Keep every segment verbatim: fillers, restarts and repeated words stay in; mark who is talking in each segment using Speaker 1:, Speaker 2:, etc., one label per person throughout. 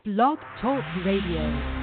Speaker 1: Blog Talk Radio.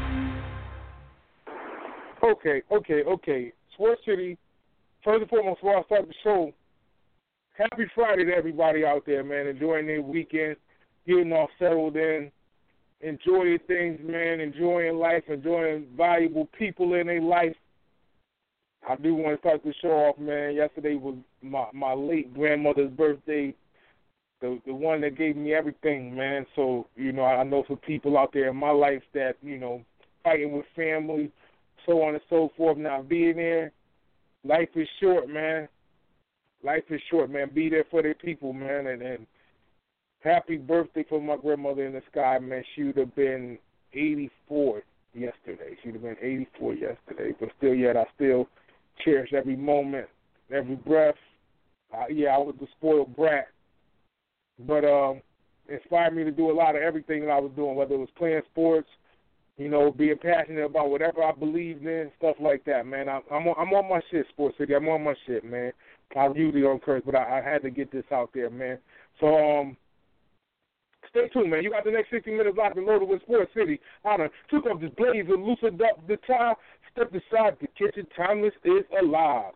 Speaker 2: Okay, okay, okay. Sports City, first and foremost, before I start the show, happy Friday to everybody out there, man. Enjoying their weekend, getting all settled in, enjoying things, man, enjoying life, enjoying valuable people in their life. I do want to start the show off, man. Yesterday was my, my late grandmother's birthday, the the one that gave me everything, man. So, you know, I know for people out there in my life that, you know, fighting with family, so on and so forth, not being there, life is short, man. Life is short, man. Be there for their people, man. And, and happy birthday for my grandmother in the sky, man. She would have been eighty-four yesterday. She would have been eighty-four yesterday. But still, yet I still cherish every moment, every breath. Uh, yeah, I was the spoiled brat. But um, inspired me to do a lot of everything that I was doing, whether it was playing sports, you know, being passionate about whatever I believed in, stuff like that, man. I, I'm on, I'm on my shit, Sports City. I'm on my shit, man. I usually don't curse, but I, I had to get this out there, man. So um, stay tuned, man. You got the next sixty minutes locked and loaded with Sports City. I done took up this blazer, loosened up the tie, stepped aside the kitchen. Timeless is alive.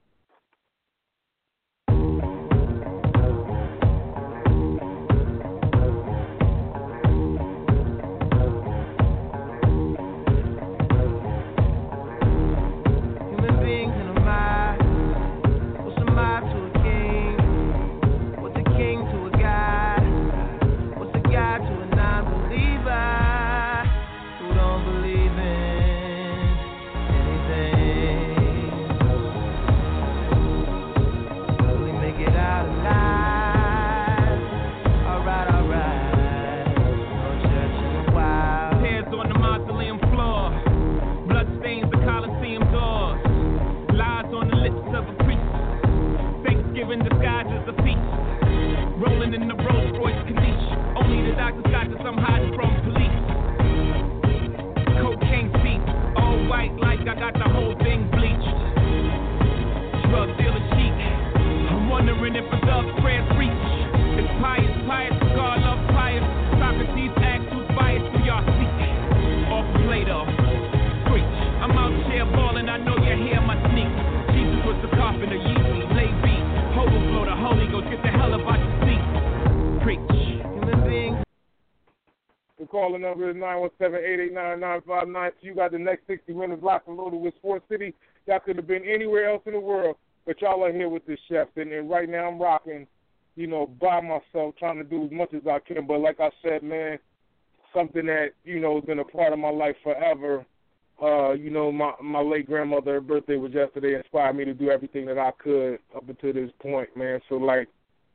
Speaker 2: Calling number is nine one seven, eight eight nine, nine five nine. You got the next sixty minutes locked and loaded with Sports City. Y'all could have been anywhere else in the world, but y'all are here with the chef. And, and right now I'm rocking, you know, by myself, trying to do as much as I can. But like I said, man, something that, you know, has been a part of my life forever. Uh, you know, my, my late grandmother, her birthday was yesterday, inspired me to do everything that I could up until this point, man. So, like,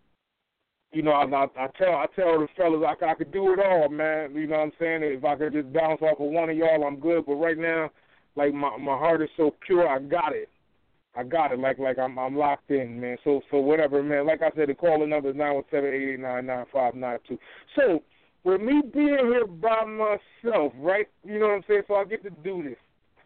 Speaker 2: you know, I, I, I tell I tell the fellas I, I could do it all, man. You know what I'm saying? If I could just bounce off of one of y'all, I'm good. But right now, like my, my heart is so pure, I got it. I got it. Like like I'm I'm locked in, man. So so whatever, man. Like I said, the calling number is nine one seven, eight eight nine, nine five nine two. So with me being here by myself, right? You know what I'm saying? So I get to do this.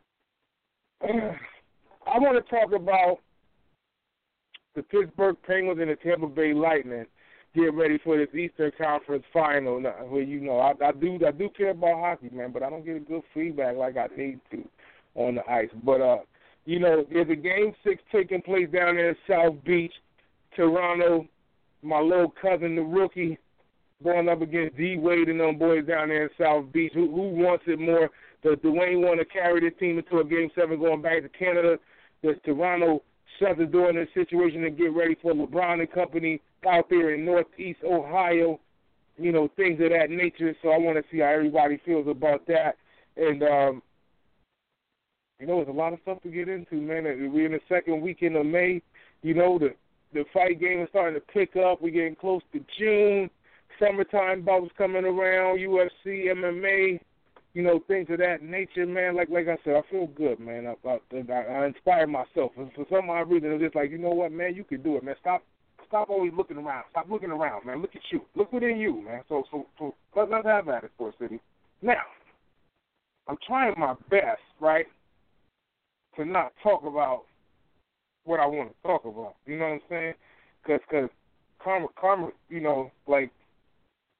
Speaker 2: I want to talk about the Pittsburgh Penguins and the Tampa Bay Lightning. Get ready for this Eastern Conference Final. Now, well, you know, I, I do I do care about hockey, man, but I don't get a good feedback like I need to on the ice. But, uh, you know, there's a Game six taking place down there in South Beach. Toronto, my little cousin, the rookie, going up against D-Wade and them boys down there in South Beach. Who, who wants it more? Does Dwayne want to carry this team into a Game seven going back to Canada? Does Toronto shut the door in this situation and get ready for LeBron and company out there in Northeast Ohio, you know, things of that nature. So I want to see how everybody feels about that. And, um, you know, there's a lot of stuff to get into, man. We're in the second weekend of May. You know, the, the fight game is starting to pick up. We're getting close to June. Summertime bouts coming around, U F C, M M A, you know, things of that nature, man. Like like I said, I feel good, man. I, I, I inspire myself. For, for some odd reason, it's just like, you know what, man, you can do it, man. Stop Stop always looking around. Stop looking around, man. Look at you. Look within you, man. So, so, so let's, let's have at it, Sports City. Now, I'm trying my best, right, to not talk about what I want to talk about. You know what I'm saying? Because, cause karma, karma, you know, like,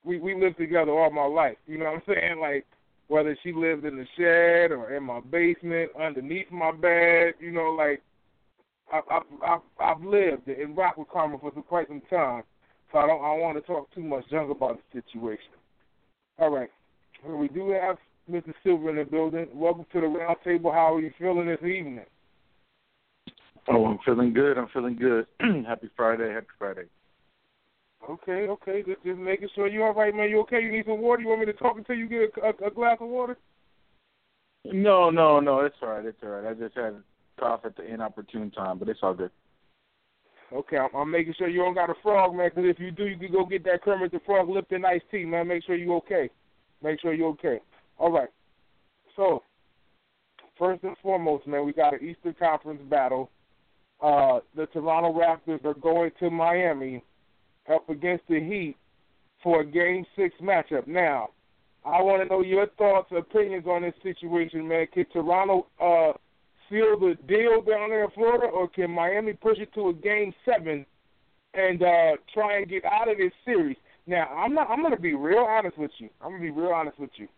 Speaker 2: we we lived together all my life. You know what I'm saying? Like whether she lived in the shed or in my basement, underneath my bed. You know, like I, I, I, I've lived in rock with Karma for quite some time, so I don't I don't want to talk too much junk about the situation. All right, so we do have Mister Silver in the building. Welcome to the round table. How are you feeling this evening?
Speaker 1: Oh, I'm feeling good. I'm feeling good. Happy Friday. Happy Friday.
Speaker 2: Okay, okay. Just, just making sure you're all right, man. You okay? You need some water? You want me to talk until you get a, a, a glass of water?
Speaker 1: No, no, no. It's all right. It's all right. I just had cough at the inopportune time, but it's all good.
Speaker 2: Okay, I'm, I'm making sure you don't got a frog, man, because if you do, you can go get that Kermit the Frog Lipton iced tea, man. Make sure you're okay. Make sure you're okay. All right. So, first and foremost, man, we got an Eastern Conference battle. Uh, the Toronto Raptors are going to Miami up against the Heat for a Game six matchup. Now, I want to know your thoughts, opinions on this situation, man. Can Toronto uh, seal the deal down there in Florida, or can Miami push it to a Game seven and uh, try and get out of this series? Now, I'm not. I'm going to be real honest with you. I'm going to be real honest with you.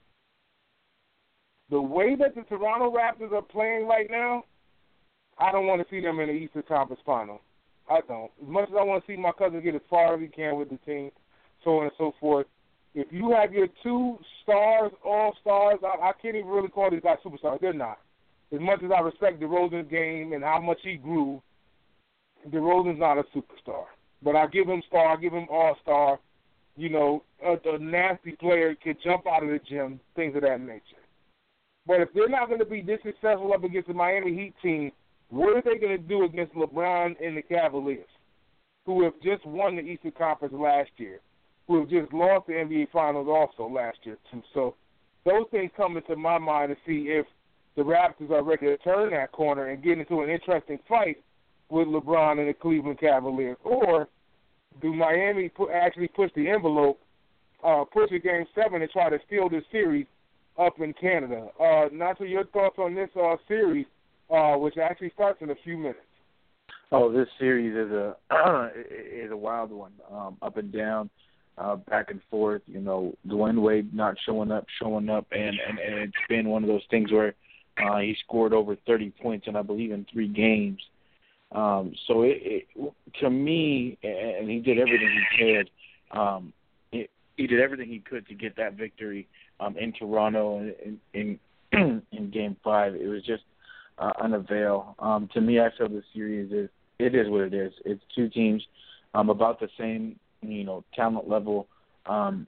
Speaker 2: The way that the Toronto Raptors are playing right now, I don't want to see them in the Eastern Conference Final. I don't. As much as I want to see my cousin get as far as he can with the team, so on and so forth, if you have your two stars, all-stars, I, I can't even really call these guys superstars. They're not. As much as I respect DeRozan's game and how much he grew, DeRozan's not a superstar. But I give him star, I give him all-star. You know, a, a nasty player can jump out of the gym, things of that nature. But if they're not going to be this successful up against the Miami Heat team, what are they going to do against LeBron and the Cavaliers, who have just won the Eastern Conference last year, who have just lost the N B A Finals also last year, too? So those things come into my mind to see if the Raptors are ready to turn that corner and get into an interesting fight with LeBron and the Cleveland Cavaliers, or do Miami pu- actually push the envelope, uh, push a Game seven and try to steal this series up in Canada? Uh, Nacho, your thoughts on this uh, series, uh, which actually starts in a few minutes?
Speaker 1: Oh, this series is a is a wild one, um, up and down, uh, back and forth. You know, Dwayne Wade not showing up, showing up, and, and, and it's been one of those things where uh, he scored over thirty points, and I believe in three games. Um, so it, it, to me, and he did everything he could. Um, it, he did everything he could to get that victory um, in Toronto in in, in Game Five. It was just uh, unavail. Um, to me, I feel the series is it is what it is. It's two teams um, about the same, you know, talent level um,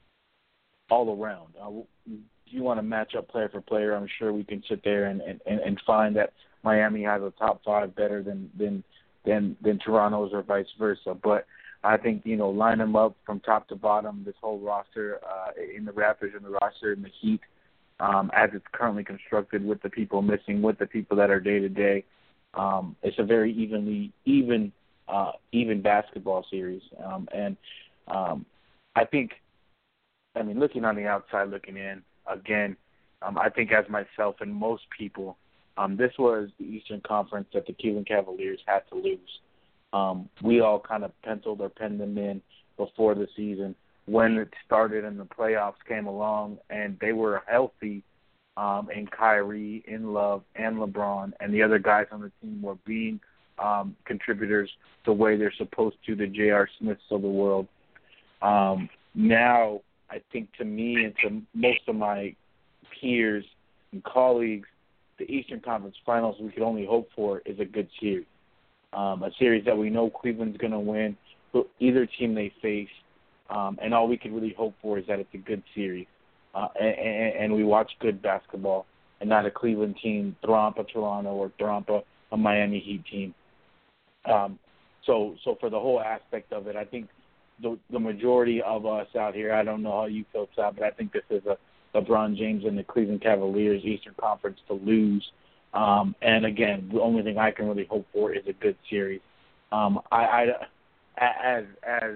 Speaker 1: all around. Uh, if you want to match up player for player, I'm sure we can sit there and, and, and find that Miami has a top five better than than than, than Toronto's or vice versa. But I think, you know, line them up from top to bottom, this whole roster uh, in the Raptors and the roster in the Heat, um, as it's currently constructed with the people missing, with the people that are day-to-day. Um, it's a very evenly even uh, even basketball series. Um, and um, I think, I mean, looking on the outside, looking in, again, um, I think as myself and most people, um, this was the Eastern Conference that the Cleveland Cavaliers had to lose. Um, we all kind of penciled or penned them in before the season when it started and the playoffs came along and they were healthy, um, and Kyrie, in Love, and LeBron, and the other guys on the team were being um, contributors the way they're supposed to, the J R. Smiths of the world. Um, now, I think to me and to most of my peers and colleagues, the Eastern Conference Finals we could only hope for is a good series. Um, a series that we know Cleveland's going to win, either team they face, um, and all we can really hope for is that it's a good series. Uh, and, and we watch good basketball and not a Cleveland team thromp a Toronto or thromp a, a Miami Heat team. Um, so so for the whole aspect of it, I think the, the majority of us out here, I don't know how you feel, Sal, but I think this is a LeBron James and the Cleveland Cavaliers Eastern Conference to lose. Um, and, again, the only thing I can really hope for is a good series. Um, I, I, as, as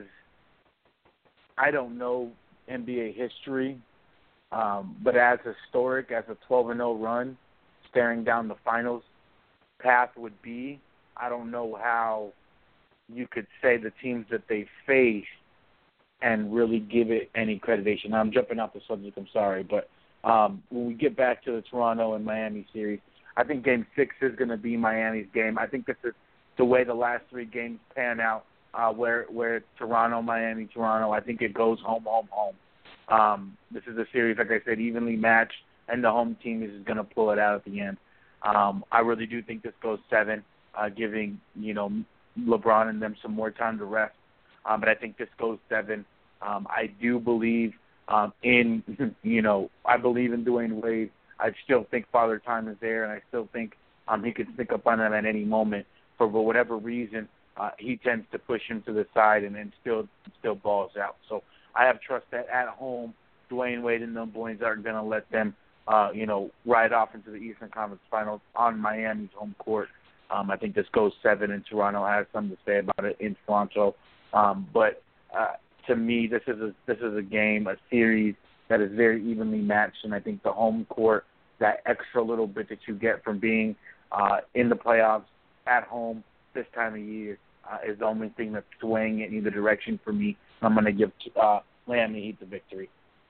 Speaker 1: I don't know N B A history, um, but as historic as a twelve and oh run, staring down the finals path would be, I don't know how you could say the teams that they face and really give it any accreditation. I'm jumping off the subject, I'm sorry, but um, when we get back to the Toronto and Miami series, I think Game six is going to be Miami's game. I think this is the way the last three games pan out, uh, where where Toronto, Miami, Toronto. I think it goes home, home, home. Um, this is a series, like I said, evenly matched, and the home team is going to pull it out at the end. Um, I really do think this goes seven, uh, giving, you know, LeBron and them some more time to rest. Um, but I think this goes seven. Um, I do believe um, in, you know, I believe in Dwayne Wade. I still think Father Time is there, and I still think um, he can sneak up on them at any moment. For whatever reason, uh, he tends to push him to the side and then still still balls out. So I have trust that at home, Dwayne Wade and them boys aren't going to let them, uh, you know, ride off into the Eastern Conference Finals on Miami's home court. Um, I think this goes seven, and Toronto has something to say about it in Toronto. Um, but uh, to me, this is a this is a game, a series that is very evenly matched, and I think the home court, that extra little bit that you get from being uh, in the playoffs at home this time of year uh, is the only thing that's swaying in either direction for me. I'm going to give uh, Miami Heat the victory.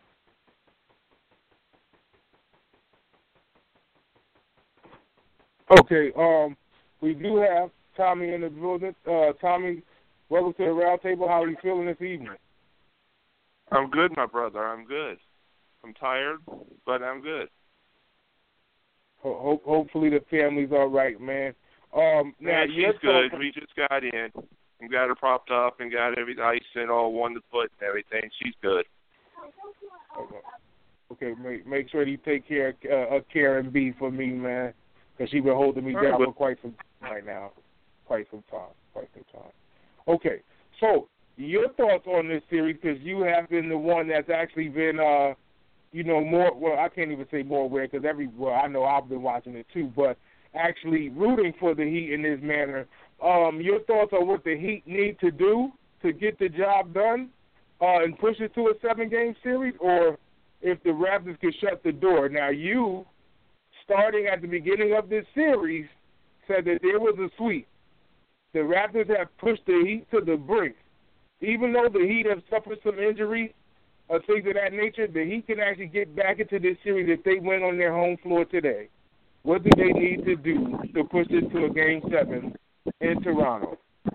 Speaker 2: Okay, um, we do have Tommy in the building. Uh, Tommy, welcome to the round table. How are you feeling this evening?
Speaker 3: I'm good, my brother. I'm good. I'm tired, but I'm good.
Speaker 2: Ho- hopefully the family's all right, man. Um, now
Speaker 3: yeah, she's good. We just got in and got her propped up and got every ice and all one to foot and everything. She's good.
Speaker 2: Okay, okay make, make sure you take care of uh, Karen B for me, man, because she's been holding me down for quite some time right now. Quite some time. Quite some time. Okay, so your thoughts on this series, because you have been the one that's actually been, uh, you know, more, well, I can't even say more aware, because every, well, I know I've been watching it too, but actually rooting for the Heat in this manner. Um, your thoughts on what the Heat need to do to get the job done uh, and push it to a seven-game series, or if the Raptors could shut the door. Now, you, starting at the beginning of this series, said that there was a sweep. The Raptors have pushed the Heat to the brink. Even though the Heat have suffered some injuries or things of that nature, the Heat can actually get back into this series if they win on their home floor today. What do they need to do to push this to a game seven in Toronto?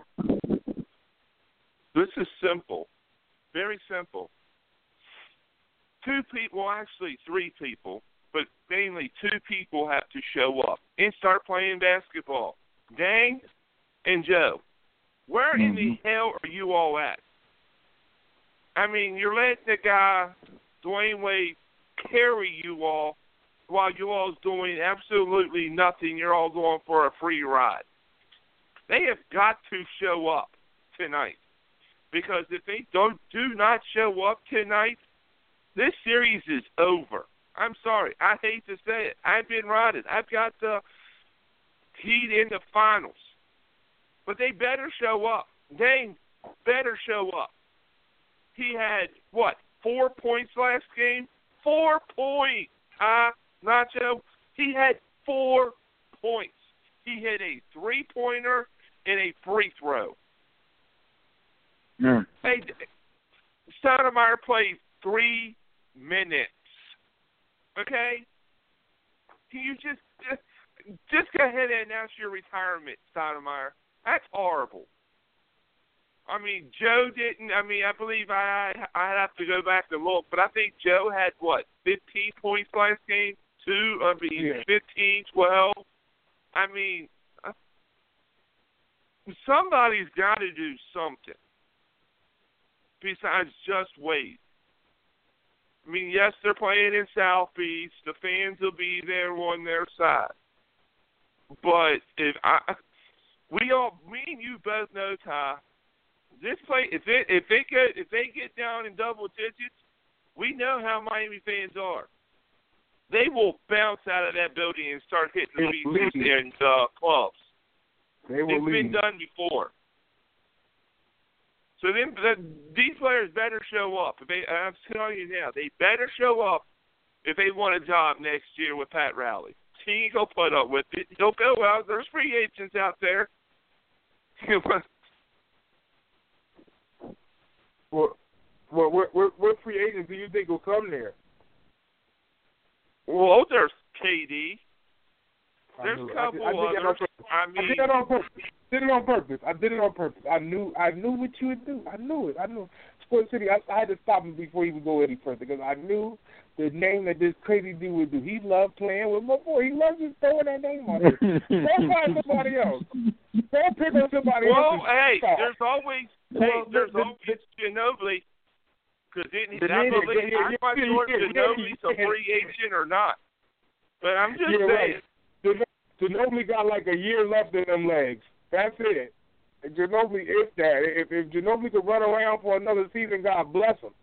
Speaker 3: This is simple. Very simple. Two people, well, actually three people, but mainly two people have to show up and start playing basketball. Dang and Joe. Where in the hell are you all at? I mean, you're letting the guy, Dwayne Wade, carry you all while you all's doing absolutely nothing. You're all going for a free ride. They have got to show up tonight. Because if they don't do not show up tonight, this series is over. I'm sorry. I hate to say it. I've been riding. I've got the Heat in the finals. But they better show up. They better show up. He had, what, four points last game? Four points, huh, Nacho? He had four points. He hit a three-pointer and a free throw.
Speaker 1: Mm.
Speaker 3: Hey, Stoudemire played three minutes. Okay? Can you just, just just go ahead and announce your retirement, Stoudemire? That's horrible. I mean, Joe didn't. I mean, I believe I I have to go back and look, but I think Joe had what, fifteen points last game. Two. I mean,
Speaker 2: yeah.
Speaker 3: fifteen, twelve. I mean, somebody's got to do something besides just wait. I mean, yes, they're playing in South Beach. The fans will be there on their side. But if I, we all, me and you both know, Ty, this play, if it, if it get, if they get down in double digits, we know how Miami fans are. They will bounce out of that building and start hitting bleachers and uh, clubs.
Speaker 2: They will
Speaker 3: it's
Speaker 2: leave.
Speaker 3: been done before. So then, the, these players better show up. If they, I'm telling you now, they better show up if they want a job next year with Pat Riley. He ain't gonna put up with it. He'll go out. There's free agents out there.
Speaker 2: well, Well, what, what, what free agents do you think will come there?
Speaker 3: Well, there's K D.
Speaker 2: I
Speaker 3: There's
Speaker 2: knew
Speaker 3: a
Speaker 2: it.
Speaker 3: couple
Speaker 2: I did, I did
Speaker 3: others. I
Speaker 2: I
Speaker 3: mean,
Speaker 2: did that on purpose. Did it on purpose. I did it on purpose. I knew. I knew what you would do. I knew it. I knew. Sports City. I, I had to stop him before he would go any further because I knew the name that this crazy dude would do. He loved playing with my boy. He loves just throwing that name on there. Don't find somebody else. Don't pick on somebody else.
Speaker 3: well, hey, there's always, hey,
Speaker 1: Well,
Speaker 3: there's
Speaker 1: the- the-
Speaker 3: always Ginobili. Because didn't he?
Speaker 1: The
Speaker 3: I
Speaker 1: name-
Speaker 3: believe
Speaker 2: yeah,
Speaker 3: I'm
Speaker 2: yeah,
Speaker 3: not
Speaker 2: yeah,
Speaker 3: sure
Speaker 2: yeah,
Speaker 3: if Ginobili's
Speaker 2: yeah,
Speaker 3: a
Speaker 2: yeah.
Speaker 3: free agent or not. But I'm just
Speaker 2: You're
Speaker 3: saying.
Speaker 2: right. Ginobili got like a year left in them legs. That's it. Ginobili is that. If, if Ginobili could run around for another season, God bless him.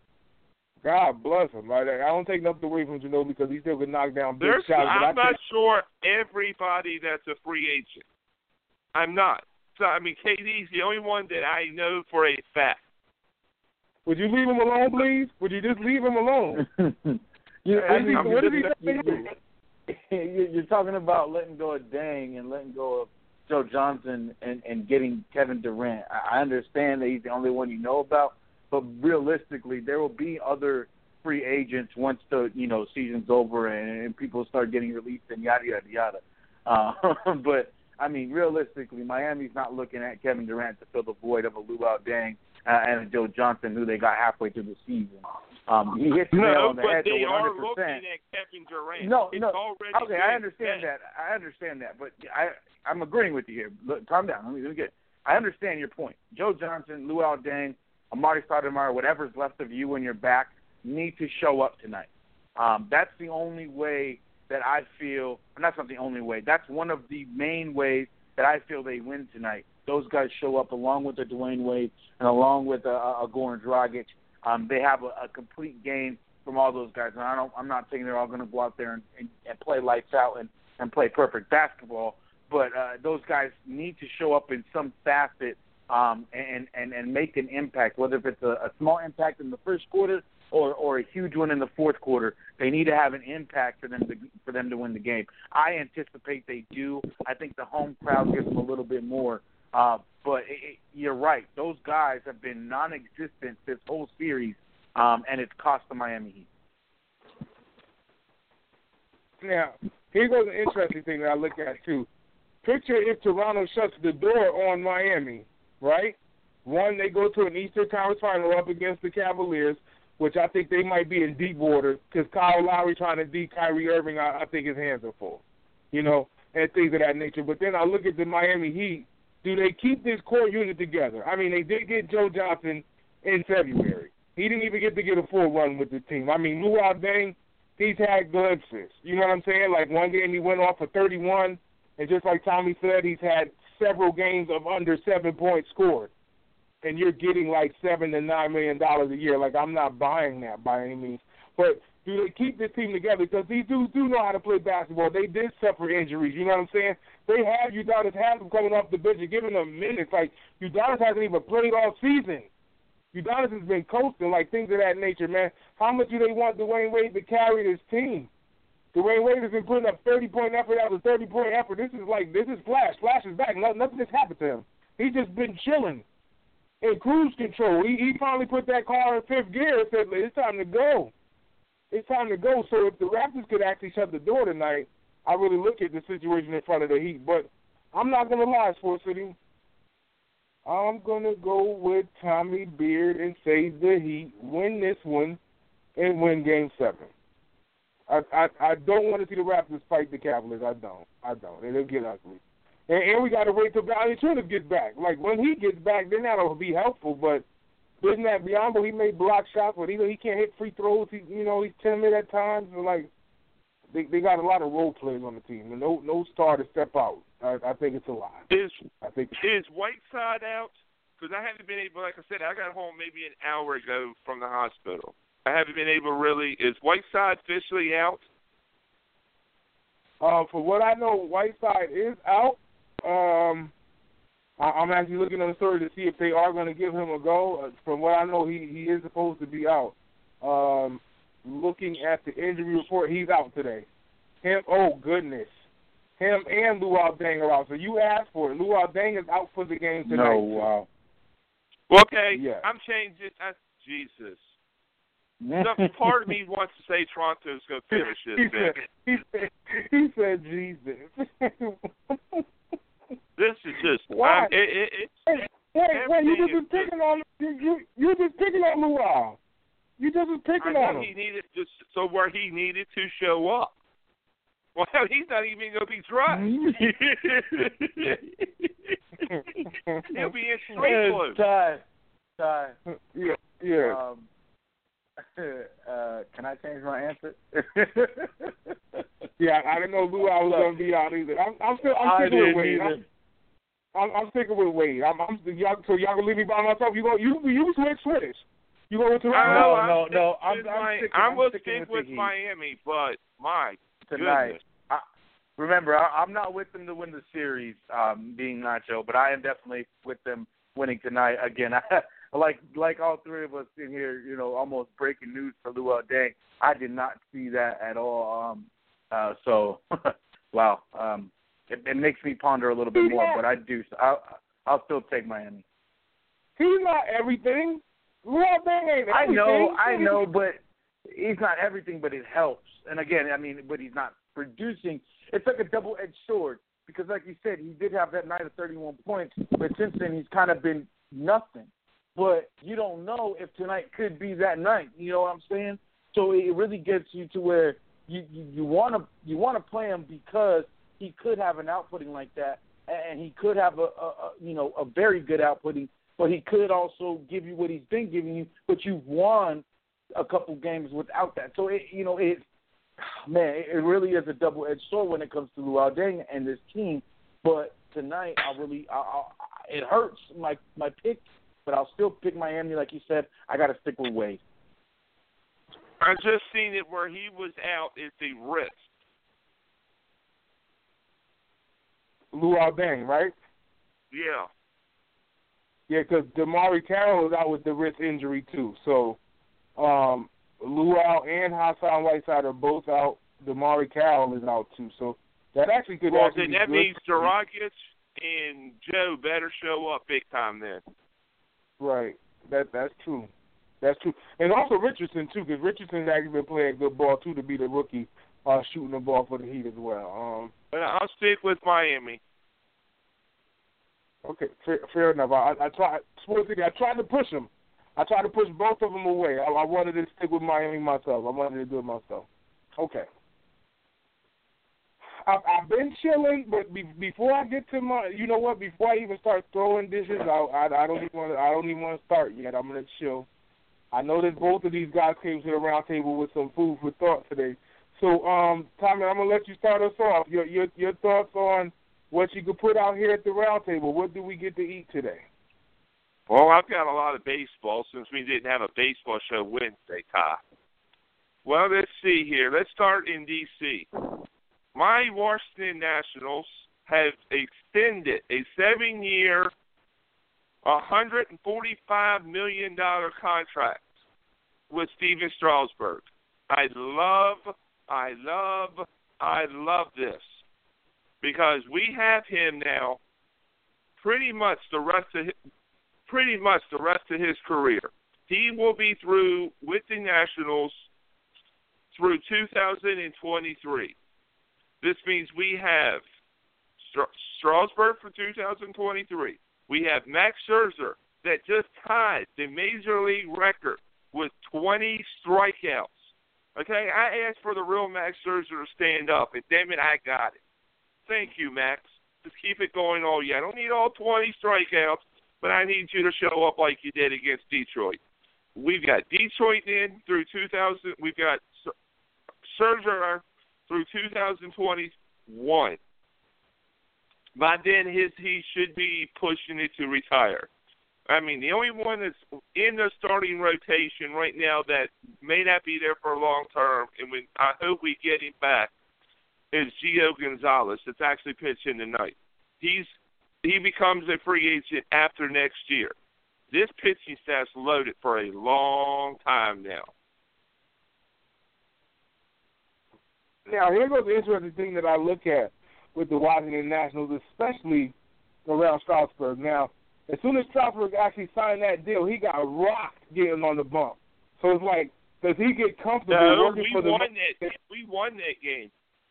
Speaker 2: God bless him. I, I don't take nothing away from Ginobili because he still could knock down big
Speaker 3: There's,
Speaker 2: shots.
Speaker 3: I'm
Speaker 2: but I
Speaker 3: not
Speaker 2: think,
Speaker 3: sure everybody that's a free agent. I'm not. So I mean, K D's the only one that I know for a fact.
Speaker 2: would you leave him alone, please? Would you just leave him alone?
Speaker 1: you,
Speaker 2: What
Speaker 1: I
Speaker 2: is
Speaker 1: mean,
Speaker 2: he- what is he
Speaker 1: you-
Speaker 2: saying?
Speaker 1: you- you're talking about letting go of Dang and letting go of Joe Johnson and, and getting Kevin Durant. I I understand that he's the only one you know about, but realistically, there will be other free agents once the you know season's over and, and people start getting released and yada yada yada. Uh, but I mean, realistically, Miami's not looking at Kevin Durant to fill the void of a Luau Deng uh, and a Joe Johnson who they got halfway through the season. Um, he hit the nail
Speaker 3: No,
Speaker 1: on the
Speaker 3: but
Speaker 1: head.
Speaker 3: they
Speaker 1: one hundred
Speaker 3: are
Speaker 1: percent.
Speaker 3: looking at Kevin Durant.
Speaker 1: No,
Speaker 3: it's
Speaker 1: no.
Speaker 3: Already
Speaker 1: Okay, I
Speaker 3: been
Speaker 1: understand
Speaker 3: said.
Speaker 1: that. I understand that, but I, I'm agreeing with you here. Look, calm down. Let me, let me get. I understand your point. Joe Johnson, Luau Deng, Amari Stoudemire, whatever's left of you when you're back, need to show up tonight. Um, that's the only way that I feel. And that's not the only way. That's one of the main ways that I feel they win tonight. Those guys show up along with the Dwayne Wade and along with a, a Goran Dragic. Um, they have a, a complete game from all those guys, and I don't. I'm not saying they're all going to go out there and, and, and play lights out and, and play perfect basketball, but uh, those guys need to show up in some facet um, and, and and make an impact, whether if it's a, a small impact in the first quarter or, or a huge one in the fourth quarter. They need to have an impact for them to for them to win the game. I anticipate they do. I think the home crowd gives them a little bit more. Uh, but it, it, you're right; those guys have been non-existent this whole series. Um, and it's cost the Miami Heat.
Speaker 2: Now, here goes an interesting thing that I look at, too. Picture if Toronto shuts the door on Miami, right? One, they go to an Eastern Conference Final up against the Cavaliers, which I think they might be in deep water because Kyle Lowry trying to beat Kyrie Irving, I, I think his hands are full, you know, and things of that nature. But then I look at the Miami Heat. Do they keep this core unit together? I mean, they did get Joe Johnson in February. He didn't even get to get a full run with the team. I mean, Luau Deng, he's had glimpses. You know what I'm saying? Like one game he went off for thirty-one, and just like Tommy said, he's had several games of under seven points scored. And you're getting like seven to nine million dollars a year. Like I'm not buying that by any means. But do they keep this team together? Because these dudes do know how to play basketball. They did suffer injuries. You know what I'm saying? They have Udonis Haslem coming off the bench and giving them minutes. Like Udonis hasn't even played all season. Udonis has been coasting, like things of that nature, man. How much do they want Dwayne Wade to carry this team? Dwayne Wade has been putting up thirty-point effort after thirty-point effort. This is like, this is Flash. Flash is back. No, nothing has happened to him. He's just been chilling in cruise control. He, he finally put that car in fifth gear and said, it's time to go. It's time to go. So if the Raptors could actually shut the door tonight, I really look at the situation in front of the Heat. But I'm not going to lie, Sports City. I'm going to go with Tommy Beard and say the Heat win this one and win Game seven. I I, I don't want to see the Raptors fight the Cavaliers. I don't. I don't. It'll get ugly. And, and we got to wait till Valanciunas gets back. Like, when he gets back, then that'll be helpful. But isn't that Biombo? He made block shots, but he, he can't hit free throws. He, you know, he's timid at times. So, like, they, they got a lot of role players on the team. And no, no star to step out. I, I think it's a lie.
Speaker 3: Is
Speaker 2: I think
Speaker 3: is Whiteside out? Because I haven't been able, like I said, I got home maybe an hour ago from the hospital. I haven't been able to really. Is Whiteside officially out?
Speaker 2: Uh, for what I know, Whiteside is out. Um, I, I'm actually looking on the story to see if they are going to give him a go. Uh, from what I know, he, he is supposed to be out. Um, looking at the injury report, he's out today. Him, oh goodness. Him and Luau Deng are out. So you asked for it. Luau Deng is out for the game tonight.
Speaker 1: No, wow.
Speaker 3: Okay,
Speaker 2: Yeah.
Speaker 3: I'm changing. I, Jesus. Some part of me wants to say Toronto's going to finish this
Speaker 2: he
Speaker 3: thing.
Speaker 2: Said, he, said, he said, Jesus.
Speaker 3: This is just...
Speaker 2: Why?
Speaker 3: I'm, it, it, it,
Speaker 2: Hey, wait, wait, you
Speaker 3: everything
Speaker 2: just
Speaker 3: is
Speaker 2: picking on you, you you just picking on Luau. You just was picking
Speaker 3: I
Speaker 2: on
Speaker 3: know
Speaker 2: him.
Speaker 3: he needed just so where he needed to show up. Well, he's not even going to be dressed. He'll be in street clothes.
Speaker 1: Ty, Ty.
Speaker 2: Yeah, yeah.
Speaker 1: Um, uh, can I change my answer?
Speaker 2: yeah, I didn't know Luau was going to be out either. I'm, I'm still, I'm sticking with Wade. I'm, I'm, I'm sticking with Wade. I'm, I'm y'all, so y'all gonna leave me by myself? You go, you, you switch, switch. You go with Toronto?
Speaker 1: No, no, no. I'm, I'm,
Speaker 3: my,
Speaker 1: sticking,
Speaker 3: I'm,
Speaker 1: I'm
Speaker 3: going to
Speaker 1: sticking
Speaker 3: stick
Speaker 1: with,
Speaker 3: with Miami, but my
Speaker 1: tonight.
Speaker 3: goodness.
Speaker 1: I, remember, I, I'm not with them to win the series, um, being Nacho, but I am definitely with them winning tonight. Again, I, like like all three of us in here, you know, almost breaking news for Luau Deng. I did not see that at all. Um, uh, so, wow. Um, it, it makes me ponder a little bit more, but I do. So I'll, I'll still take Miami.
Speaker 2: He's not everything. Luau Deng ain't everything.
Speaker 1: I know, I know, but he's not everything, but it helps. And again, I mean, but he's not producing. It's like a double-edged sword because, like you said, he did have that night of thirty-one points, but since then he's kind of been nothing. But you don't know if tonight could be that night. You know what I'm saying? So it really gets you to where you you want to you want to play him because he could have an outputting like that, and he could have a, a, a you know a very good outputting, but he could also give you what he's been giving you. But you've won a couple games without that. So it you know it man it really is a double-edged sword when it comes to Luau Deng and this team. But tonight I really I, I, it hurts my my pick. But I'll still pick Miami, like you said. I got to stick with Wade.
Speaker 3: I just seen it where he was out at the wrist.
Speaker 2: Luau Deng, right?
Speaker 3: Yeah.
Speaker 2: Yeah, because Damari Carroll is out with the wrist injury too. So um, Luau and Hassan Whiteside are both out. Damari Carroll is out too. So that actually could
Speaker 3: well,
Speaker 2: actually
Speaker 3: then
Speaker 2: be
Speaker 3: that
Speaker 2: good.
Speaker 3: means Dragic and Joe better show up big time then.
Speaker 2: Right. That that's true. That's true. And also Richardson too, because Richardson's actually been playing good ball too to be the rookie, uh, shooting the ball for the Heat as well. Um,
Speaker 3: but I'll stick with Miami.
Speaker 2: Okay, fair, fair enough. I, I tried. I tried to push them. I tried to push both of them away. I, I wanted to stick with Miami myself. I wanted to do it myself. Okay. I've, I've been chilling, but be, before I get to my, you know what? Before I even start throwing dishes, I, I, I don't even want. I don't even want to start yet. I'm gonna chill. I know that both of these guys came to the round table with some food for thought today. So, um, Tommy, I'm gonna let you start us off. Your your your thoughts on what you could put out here at the round table. What do we get to eat today?
Speaker 3: Well, I've got a lot of baseball since we didn't have a baseball show Wednesday, Ty. Well, let's see here. Let's start in D C My Washington Nationals have extended a seven-year, one hundred forty-five million dollars contract with Steven Strasburg. I love, I love, I love this because we have him now pretty much the rest of his, pretty much the rest of his career. He will be through with the Nationals through two thousand twenty-three. This means we have Strasburg for two thousand twenty-three. We have Max Scherzer that just tied the Major League record with twenty strikeouts. Okay, I asked for the real Max Scherzer to stand up, and damn it, I got it. Thank you, Max. Just keep it going all year. I don't need all twenty strikeouts, but I need you to show up like you did against Detroit. We've got Detroit in through two thousand. We've got Scherzer through two thousand twenty-one. By then, his he should be pushing it to retire. I mean, the only one that's in the starting rotation right now that may not be there for a long term, and when I hope we get him back, is Gio Gonzalez. That's actually pitching tonight. He's he becomes a free agent after next year. This pitching staff's loaded for a long time now.
Speaker 2: Now, here's the interesting thing that I look at with the Washington Nationals, especially around Strasburg. Now, as soon as Strasburg actually signed that deal, he got rocked getting on the bump. So it's like Does he get comfortable
Speaker 3: no,
Speaker 2: working
Speaker 3: we
Speaker 2: for the?
Speaker 3: won that. We won that game.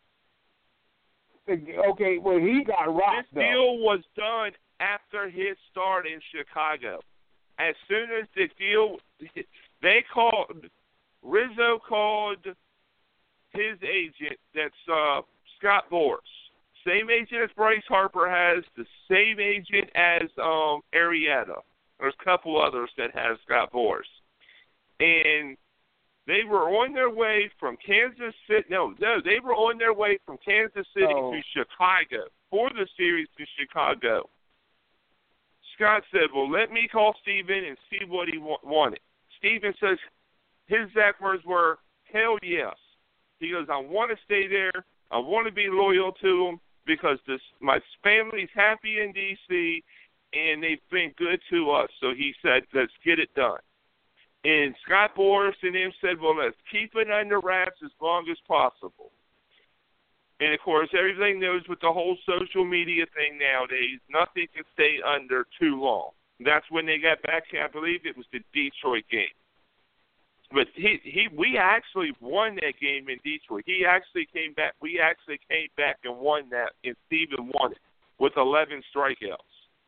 Speaker 2: Okay, well he got rocked.
Speaker 3: This deal was done after his start in Chicago. As soon as the deal, they called Rizzo called his agent. That's uh, Scott Boras. Same agent as Bryce Harper has. The same agent as um, Arrieta. There's a couple others that have Scott Boras, and they were on their way from Kansas City. No, no, they were on their way from Kansas City
Speaker 2: oh.
Speaker 3: to Chicago for the series to Chicago. Scott said, well, let me call Steven and see what he wa- wanted. Steven says his exact words were, hell yes. He goes, I want to stay there. I want to be loyal to him because this my family's happy in D C and they've been good to us. So he said, let's get it done. And Scott Boras and him said, well, let's keep it under wraps as long as possible. And, of course, everybody knows with the whole social media thing nowadays, nothing can stay under too long. That's when they got back to, I believe it was the Detroit game. But he, he, we actually won that game in Detroit. He actually came back. We actually came back and won that, and Steven won it with eleven strikeouts.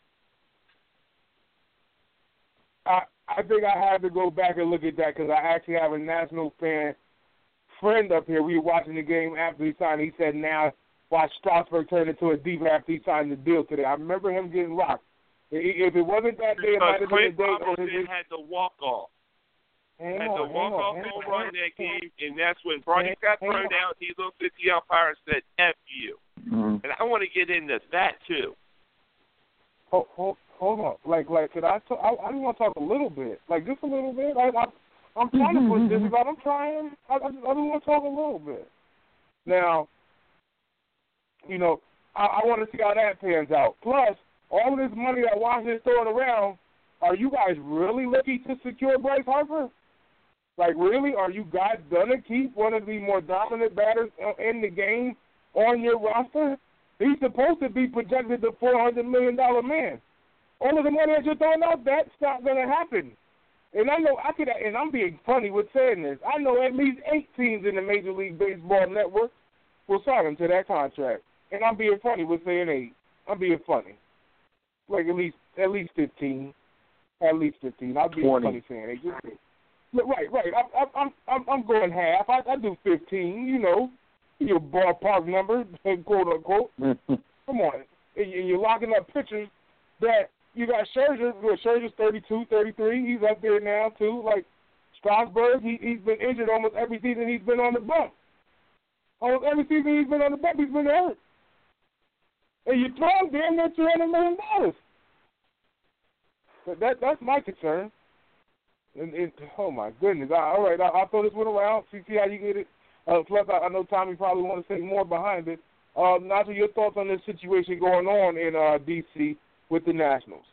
Speaker 2: I I think I have to go back and look at that because I actually have a National fan friend up here. We were watching the game after he signed. He said now watch Strasburg turn into a diva after he signed the deal today. I remember him getting rocked. If it wasn't that day, it might have been the day.
Speaker 3: Robinson had to walk off.
Speaker 2: Hang
Speaker 3: had
Speaker 2: on,
Speaker 3: to walk
Speaker 2: hang
Speaker 3: off
Speaker 2: on,
Speaker 3: home
Speaker 2: hang
Speaker 3: run
Speaker 2: on.
Speaker 3: that game, and that's when Bryce got
Speaker 2: hang
Speaker 3: thrown
Speaker 2: on.
Speaker 3: out. He looked at the umpire and said, F you.
Speaker 1: Mm-hmm.
Speaker 3: And I want to get into that, too.
Speaker 2: Hold, hold, hold on. Like, like, could I talk? I, I want to talk a little bit. Like, just a little bit. I, I, I'm trying to put this about. I'm trying. I, I, I just want to talk a little bit. Now, you know, I, I want to see how that pans out. Plus, all of this money that Washington's throwing around, are you guys really looking to secure Bryce Harper? Like, really? Are you guys going to keep one of the more dominant batters in the game on your roster? He's supposed to be projected the four hundred million dollars man. All of the money that you're throwing out, that's not going to happen. And I know I could, and I'm being funny with saying this. I know at least eight teams in the Major League Baseball network will sign him to that contract. And I'm being funny with saying eight. I'm being funny. Like at least at least fifteen. At least fifteen. I'll be funny saying eight. Just, right, right. I, I, I'm I'm I'm going half. I, I do fifteen. You know, your ballpark number, quote unquote. Come on, and you're locking up pitchers that you got Scherzer. Scherzer's thirty-two, thirty-three. He's up there now too. Like Strasburg, he he's been injured almost every season. He's been on the bump. Almost every season he's been on the bump. He's been hurt. And you're throwing damn near two hundred million dollars. But that that's my concern. And, and oh my goodness! I, all right, I, I'll throw this one around. See, see how you get it. Uh, plus, I, I know Tommy probably want to say more behind it. Uh, Nacho, your thoughts on this situation going on in uh, D C with the Nationals?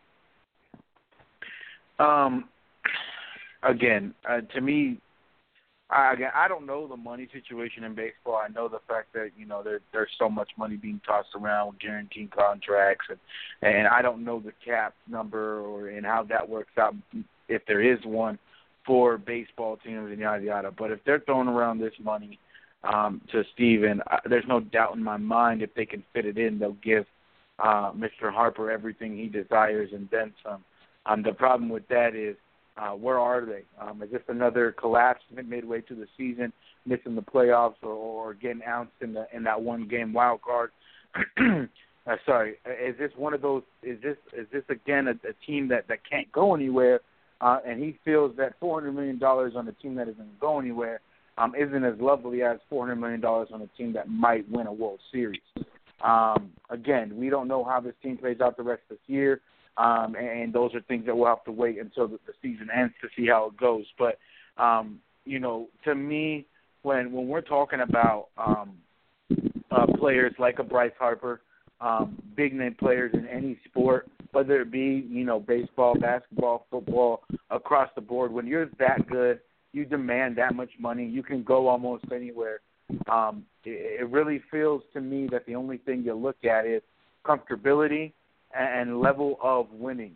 Speaker 1: Um, again, uh, to me, I, again, I don't know the money situation in baseball. I know the fact that you know there, there's so much money being tossed around with guaranteed contracts, and and I don't know the cap number or and how that works out if there is one for baseball teams and yada yada. But if they're throwing around this money um, to Steven, uh, there's no doubt in my mind if they can fit it in, they'll give uh, Mister Harper everything he desires and then some. Um, the problem with that is, uh, where are they? Um, is this another collapse midway to the season, missing the playoffs, or, or getting ounced in the in that one game wild card? uh, sorry, is this one of those? Is this is this again a, a team that, that can't go anywhere? Uh, and he feels that four hundred million dollars on a team that isn't going anywhere um, isn't as lovely as four hundred million dollars on a team that might win a World Series. Um, again, we don't know how this team plays out the rest of this year, um, and, and those are things that we'll have to wait until the, the season ends to see how it goes. But, um, you know, to me, when when we're talking about um, uh, players like a Bryce Harper, um, big-name players in any sport, whether it be, you know, baseball, basketball, football, across the board, when you're that good, you demand that much money, you can go almost anywhere. Um, it, it really feels to me that the only thing you look at is comfortability and level of winning.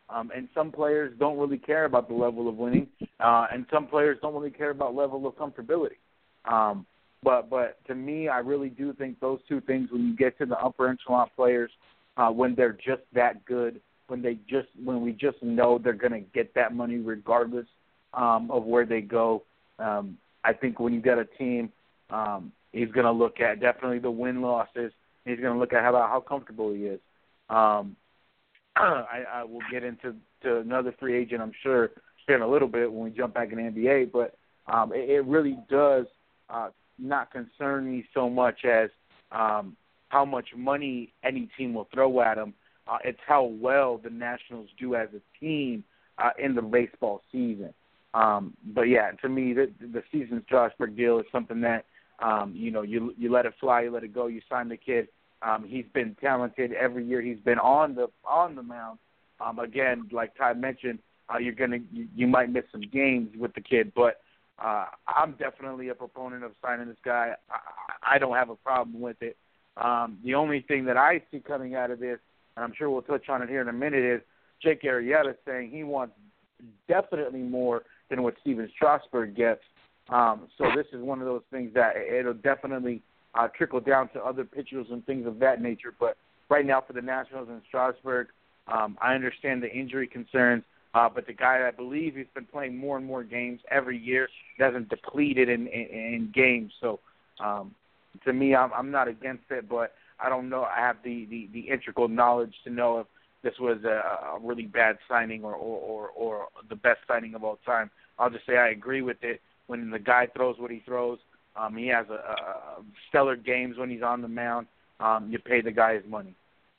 Speaker 1: Um, and some players don't really care about the level of winning, uh, and some players don't really care about level of comfortability. Um, but but to me, I really do think those two things, when you get to the upper echelon players, uh, when they're just that good, when they just when we just know they're going to get that money regardless um, of where they go. Um, I think when you got a team, um, he's going to look at definitely the win losses. He's going to look at how how comfortable he is. Um, I, I will get into to another free agent, I'm sure, here in a little bit when we jump back in the N B A. But um, it, it really does uh, not concern me so much as um, how much money any team will throw at them. Uh, it's how well the Nationals do as a team uh, in the baseball season. Um, but, yeah, to me, the, the season's Strasburg deal is something that, um, you know, you you let it fly, you let it go, you sign the kid. Um, he's been talented every year he's been on the on the mound. Um, again, like Ty mentioned, uh, you're gonna you, you might miss some games with the kid, but uh, I'm definitely a proponent of signing this guy. I, I don't have a problem with it. Um, the only thing that I see coming out of this, and I'm sure we'll touch on it here in a minute, is Jake Arrieta saying he wants definitely more than what Steven Strasburg gets. Um, so this is one of those things that it'll definitely uh, trickle down to other pitchers and things of that nature. But right now for the Nationals and Strasburg, um, I understand the injury concerns, uh, but the guy, I believe, he's been playing more and more games every year. He hasn't depleted in, in, in games. So um, to me, I'm, I'm not against it, but I don't know. I have the, the, the integral knowledge to know if this was a, a really bad signing or, or, or, or the best signing of all time. I'll just say I agree with it. When the guy throws what he throws, um, he has a, a stellar games when he's on the mound. Um, you pay the guy his money.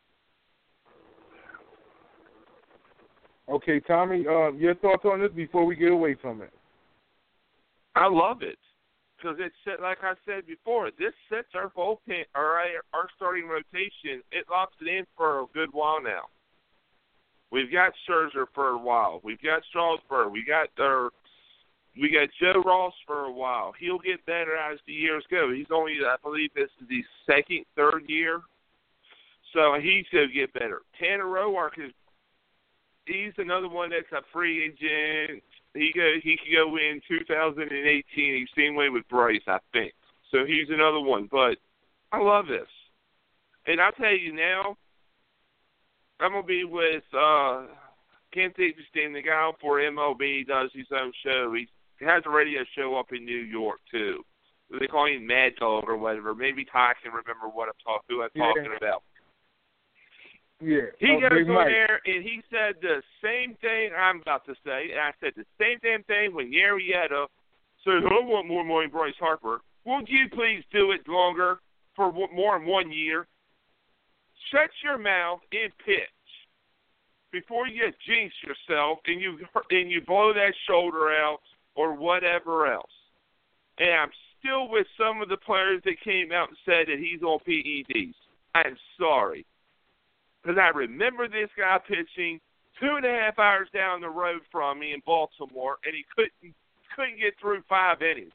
Speaker 2: Okay, Tommy, uh, your thoughts on this before we get away from it?
Speaker 3: I love it because it's set, like I said before, this sets our bullpen, our our starting rotation. It locks it in for a good while now. We've got Scherzer for a while. We've got Strasburg. We got our We got Joe Ross for a while. He'll get better as the years go. He's only, I believe, this is the second, third year. So he's going to get better. Tanner Roark is, he's another one that's a free agent. He go, he could go in two thousand eighteen. He's same way with Bryce, I think. So he's another one. But I love this. And I'll tell you now, I'm going to be with uh, Ken Thickstein, the guy for M L B, does his own show. He's He has a radio show up in New York, too. They call him Mad Dog or whatever. Maybe Ty can remember what I'm talk, who I'm talking
Speaker 2: yeah.
Speaker 3: about.
Speaker 2: Yeah.
Speaker 3: He
Speaker 2: oh,
Speaker 3: goes on
Speaker 2: Mike.
Speaker 3: there, and he said the same thing I'm about to say, and I said the same damn thing when Arrieta said, I want more money, Bryce Harper. Won't you please do it longer for more than one year? Shut your mouth and pitch before you jinx yourself and you and you blow that shoulder out or whatever else. And I'm still with some of the players that came out and said that he's on P E Ds. I'm sorry. Because I remember this guy pitching two and a half hours down the road from me in Baltimore, and he couldn't couldn't get through five innings.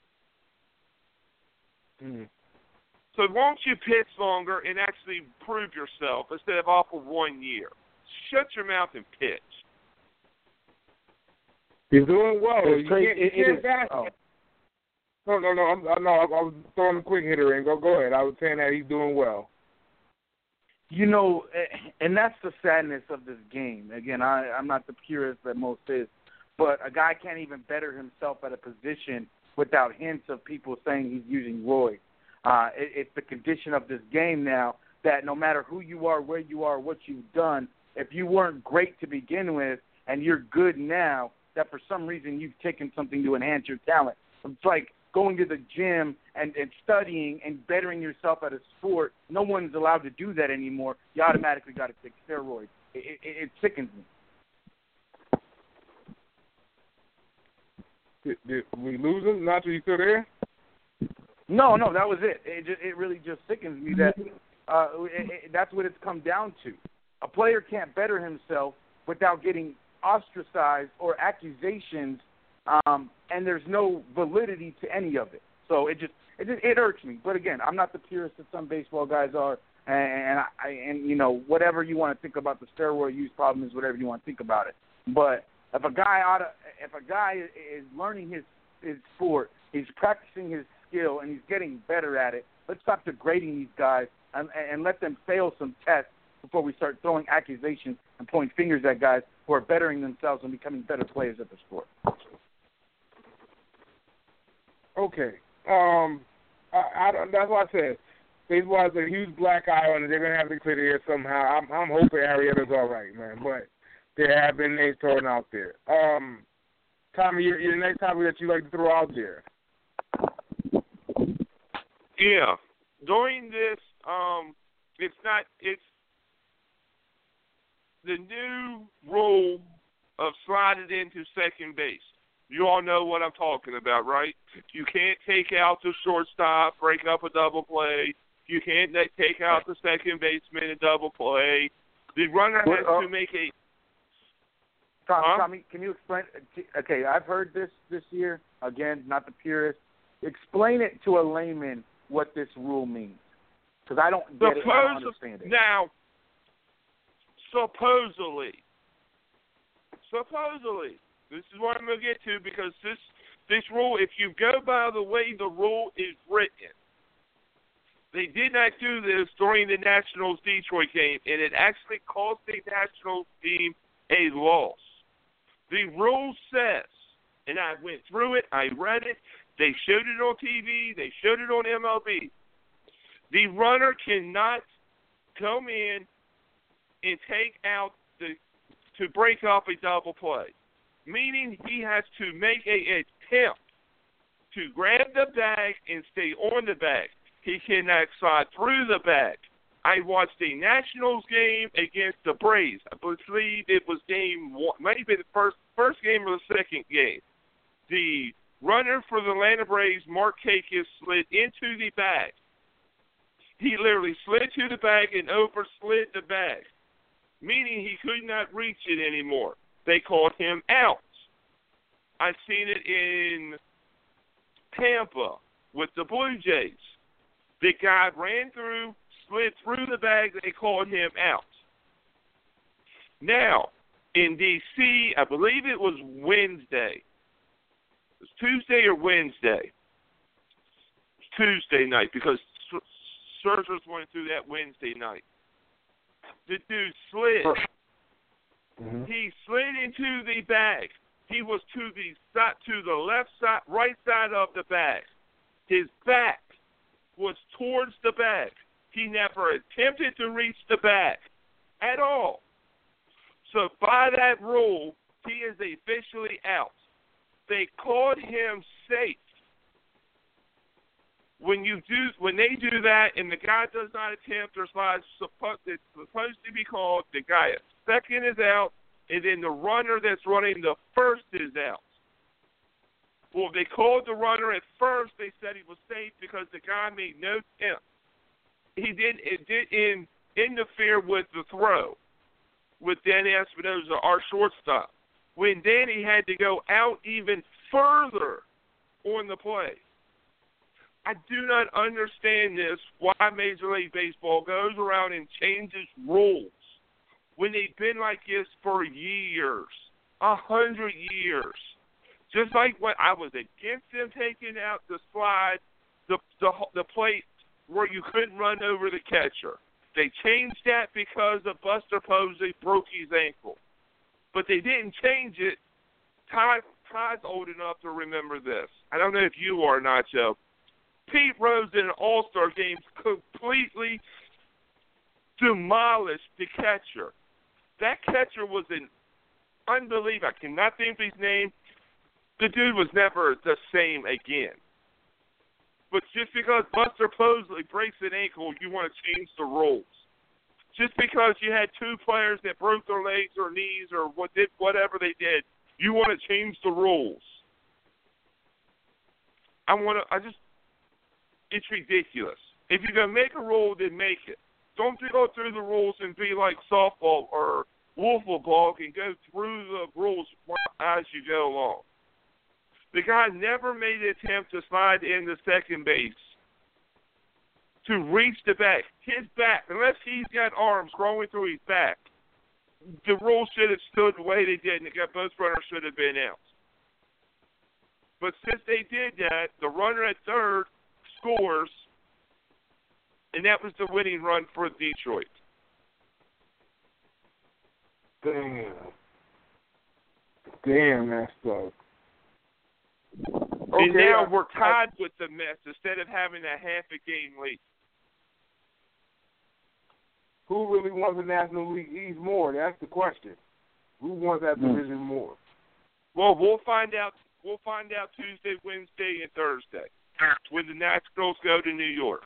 Speaker 2: Mm.
Speaker 3: So won't you pitch longer and actually prove yourself instead of off of one year? Shut your mouth and pitch.
Speaker 2: He's doing well.
Speaker 1: It's
Speaker 2: You
Speaker 1: crazy.
Speaker 2: can't, you
Speaker 1: It- it
Speaker 2: can't
Speaker 1: is-
Speaker 2: back
Speaker 1: oh.
Speaker 2: him. No, no, no. I'm, no, I was throwing a quick hitter in. Go, go ahead. I was saying that he's doing well.
Speaker 1: You know, and that's the sadness of this game. Again, I, I'm not the purist that most is, but a guy can't even better himself at a position without hints of people saying he's using roids. Uh, it, it's the condition of this game now that no matter who you are, where you are, what you've done, if you weren't great to begin with and you're good now, that for some reason you've taken something to enhance your talent. It's like going to the gym and, and studying and bettering yourself at a sport. No one's allowed to do that anymore. You automatically got to take steroids. It, it, it sickens me.
Speaker 2: Did, did we lose him? Nacho, you still there?
Speaker 1: No, no, that was it. It just, it really just sickens me that uh, it, it, that's what it's come down to. A player can't better himself without getting ostracized or accusations, um, and there's no validity to any of it. So it just it just, it irks me. But again, I'm not the purist that some baseball guys are. And, I, and you know, whatever you want to think about the steroid use problem is whatever you want to think about it. But if a guy ought to, if a guy is learning his his sport, he's practicing his skill, and he's getting better at it, let's stop degrading these guys and, and let them fail some tests before we start throwing accusations and pointing fingers at guys who are bettering themselves and becoming better players at the sport.
Speaker 2: Okay. Um, I, I don't, that's what I said. Baseball has a huge black eye on it. They're going to have to clear the air somehow. I'm, I'm hoping Arietta's all right, man. But there have been names thrown out there. Um, Tommy, your, your next topic that you'd like to throw out there.
Speaker 3: Yeah. During this, um, it's not, it's the new rule of sliding into second base. You all know what I'm talking about, right? You can't take out the shortstop, break up a double play. You can't take out the second baseman and double play. The runner has
Speaker 1: well, uh,
Speaker 3: to make a...
Speaker 1: Tom,
Speaker 3: huh?
Speaker 1: Tommy, can you explain? Okay, I've heard this this year. Again, not the purist. Explain it to a layman what this rule means, because I don't get
Speaker 3: Suppose,
Speaker 1: it. I don't understand it.
Speaker 3: Now, supposedly, supposedly, this is what I'm going to get to, because this this rule, if you go by the way the rule is written, they did not do this during the Nationals Detroit game, and it actually cost the Nationals team a loss. The rule says, and I went through it, I read it, they showed it on T V, they showed it on M L B. The runner cannot come in and take out the to break up a double play, meaning he has to make an attempt to grab the bag and stay on the bag. He cannot slide through the bag. I watched a Nationals game against the Braves. I believe it was game one, maybe the first first game or the second game. The runner for the Atlanta Braves, Mark Kakis, slid into the bag. He literally slid to the bag and overslid the bag, meaning he could not reach it anymore. They called him out. I've seen it in Tampa with the Blue Jays. The guy ran through, slid through the bag, they called him out. Now, in D C, I believe it was Wednesday. It was Tuesday or Wednesday. It was Tuesday night, because Scherzer's went through that Wednesday night. The dude slid.
Speaker 2: Mm-hmm.
Speaker 3: He slid into the bag. He was to the side, to the left side, right side of the bag. His back was towards the bag. He never attempted to reach the bag at all. So by that rule, he is officially out. They called him safe. When you do, when they do that, and the guy does not attempt or slide, it's supposed to be called the guy at second is out, and then the runner that's running the first is out. Well, they called the runner at first. They said he was safe because the guy made no attempt. He didn't. It didn't interfere with the throw with Danny Espinosa, our shortstop. When Danny had to go out even further on the play. I do not understand this, why Major League Baseball goes around and changes rules when they've been like this for years, a hundred years. Just like when I was against them taking out the slide, the, the the plate where you couldn't run over the catcher. They changed that because of Buster Posey broke his ankle. But they didn't change it. Todd, Todd's old enough to remember this. I don't know if you are, Nacho. Pete Rose in an All-Star game completely demolished the catcher. That catcher was an unbelievable. I cannot think of his name. The dude was never the same again. But just because Buster Posey breaks an ankle, you want to change the rules. Just because you had two players that broke their legs or knees or what did whatever they did, you want to change the rules. I want to. I just. It's ridiculous. If you're going to make a rule, then make it. Don't go through the rules and be like softball or wiffle ball and go through the rules as you go along. The guy never made an attempt to slide into second base. to reach the back. His back, unless he's got arms growing through his back, the rule should have stood the way they did, and the both runners should have been out. But since they did that, the runner at third scores, and that was the winning run for Detroit.
Speaker 2: Damn. Damn, that sucks. Okay,
Speaker 3: and now
Speaker 2: I,
Speaker 3: we're tied
Speaker 2: I,
Speaker 3: with the Mets instead of having a half a game lead.
Speaker 2: Who really wants the National League East more? That's the question. Who wants that
Speaker 1: mm.
Speaker 2: division more?
Speaker 3: Well, we'll find out. We'll find out Tuesday, Wednesday, and Thursday when the Nationals go to New York.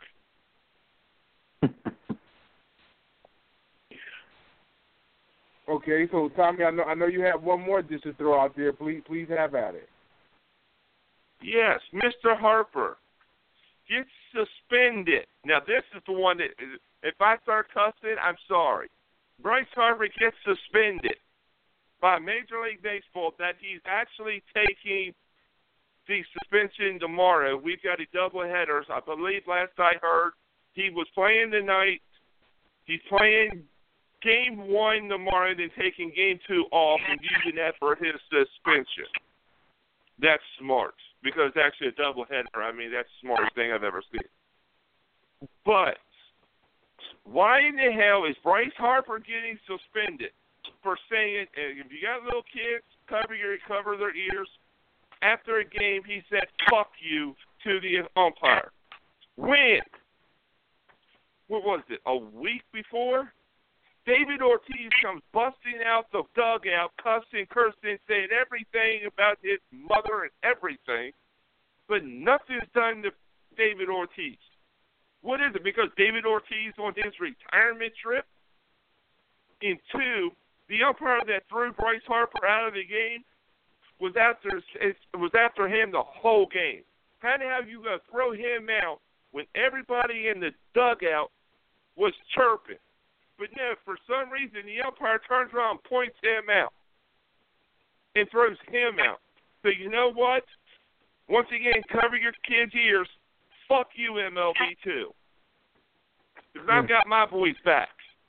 Speaker 2: Okay, so Tommy, I know I know you have one more dish to throw out there. Please, please have at it.
Speaker 3: Yes, Mister Harper gets suspended. Now, this is the one that, if I start cussing, I'm sorry. Bryce Harper gets suspended by Major League Baseball that he's actually taking the suspension tomorrow. We've got a doubleheader. I believe last I heard he was playing tonight. He's playing game one tomorrow, then taking game two off and using that for his suspension. That's smart, because it's actually a doubleheader. I mean, that's the smartest thing I've ever seen. But why in the hell is Bryce Harper getting suspended for saying, if you got little kids, cover your cover their ears? After a game, he said, fuck you to the umpire. When? What was it, a week before? David Ortiz comes busting out the dugout, cussing, cursing, saying everything about his mother and everything, but nothing's done to David Ortiz. What is it? Because David Ortiz on his retirement trip? And two, the umpire that threw Bryce Harper out of the game was after was after him the whole game. How the hell you gonna throw him out when everybody in the dugout was chirping? But no, for some reason, the umpire turns around and points him out and throws him out. So you know what? Once again, cover your kids' ears. Fuck you, M L B, too. Because I've got my boys back.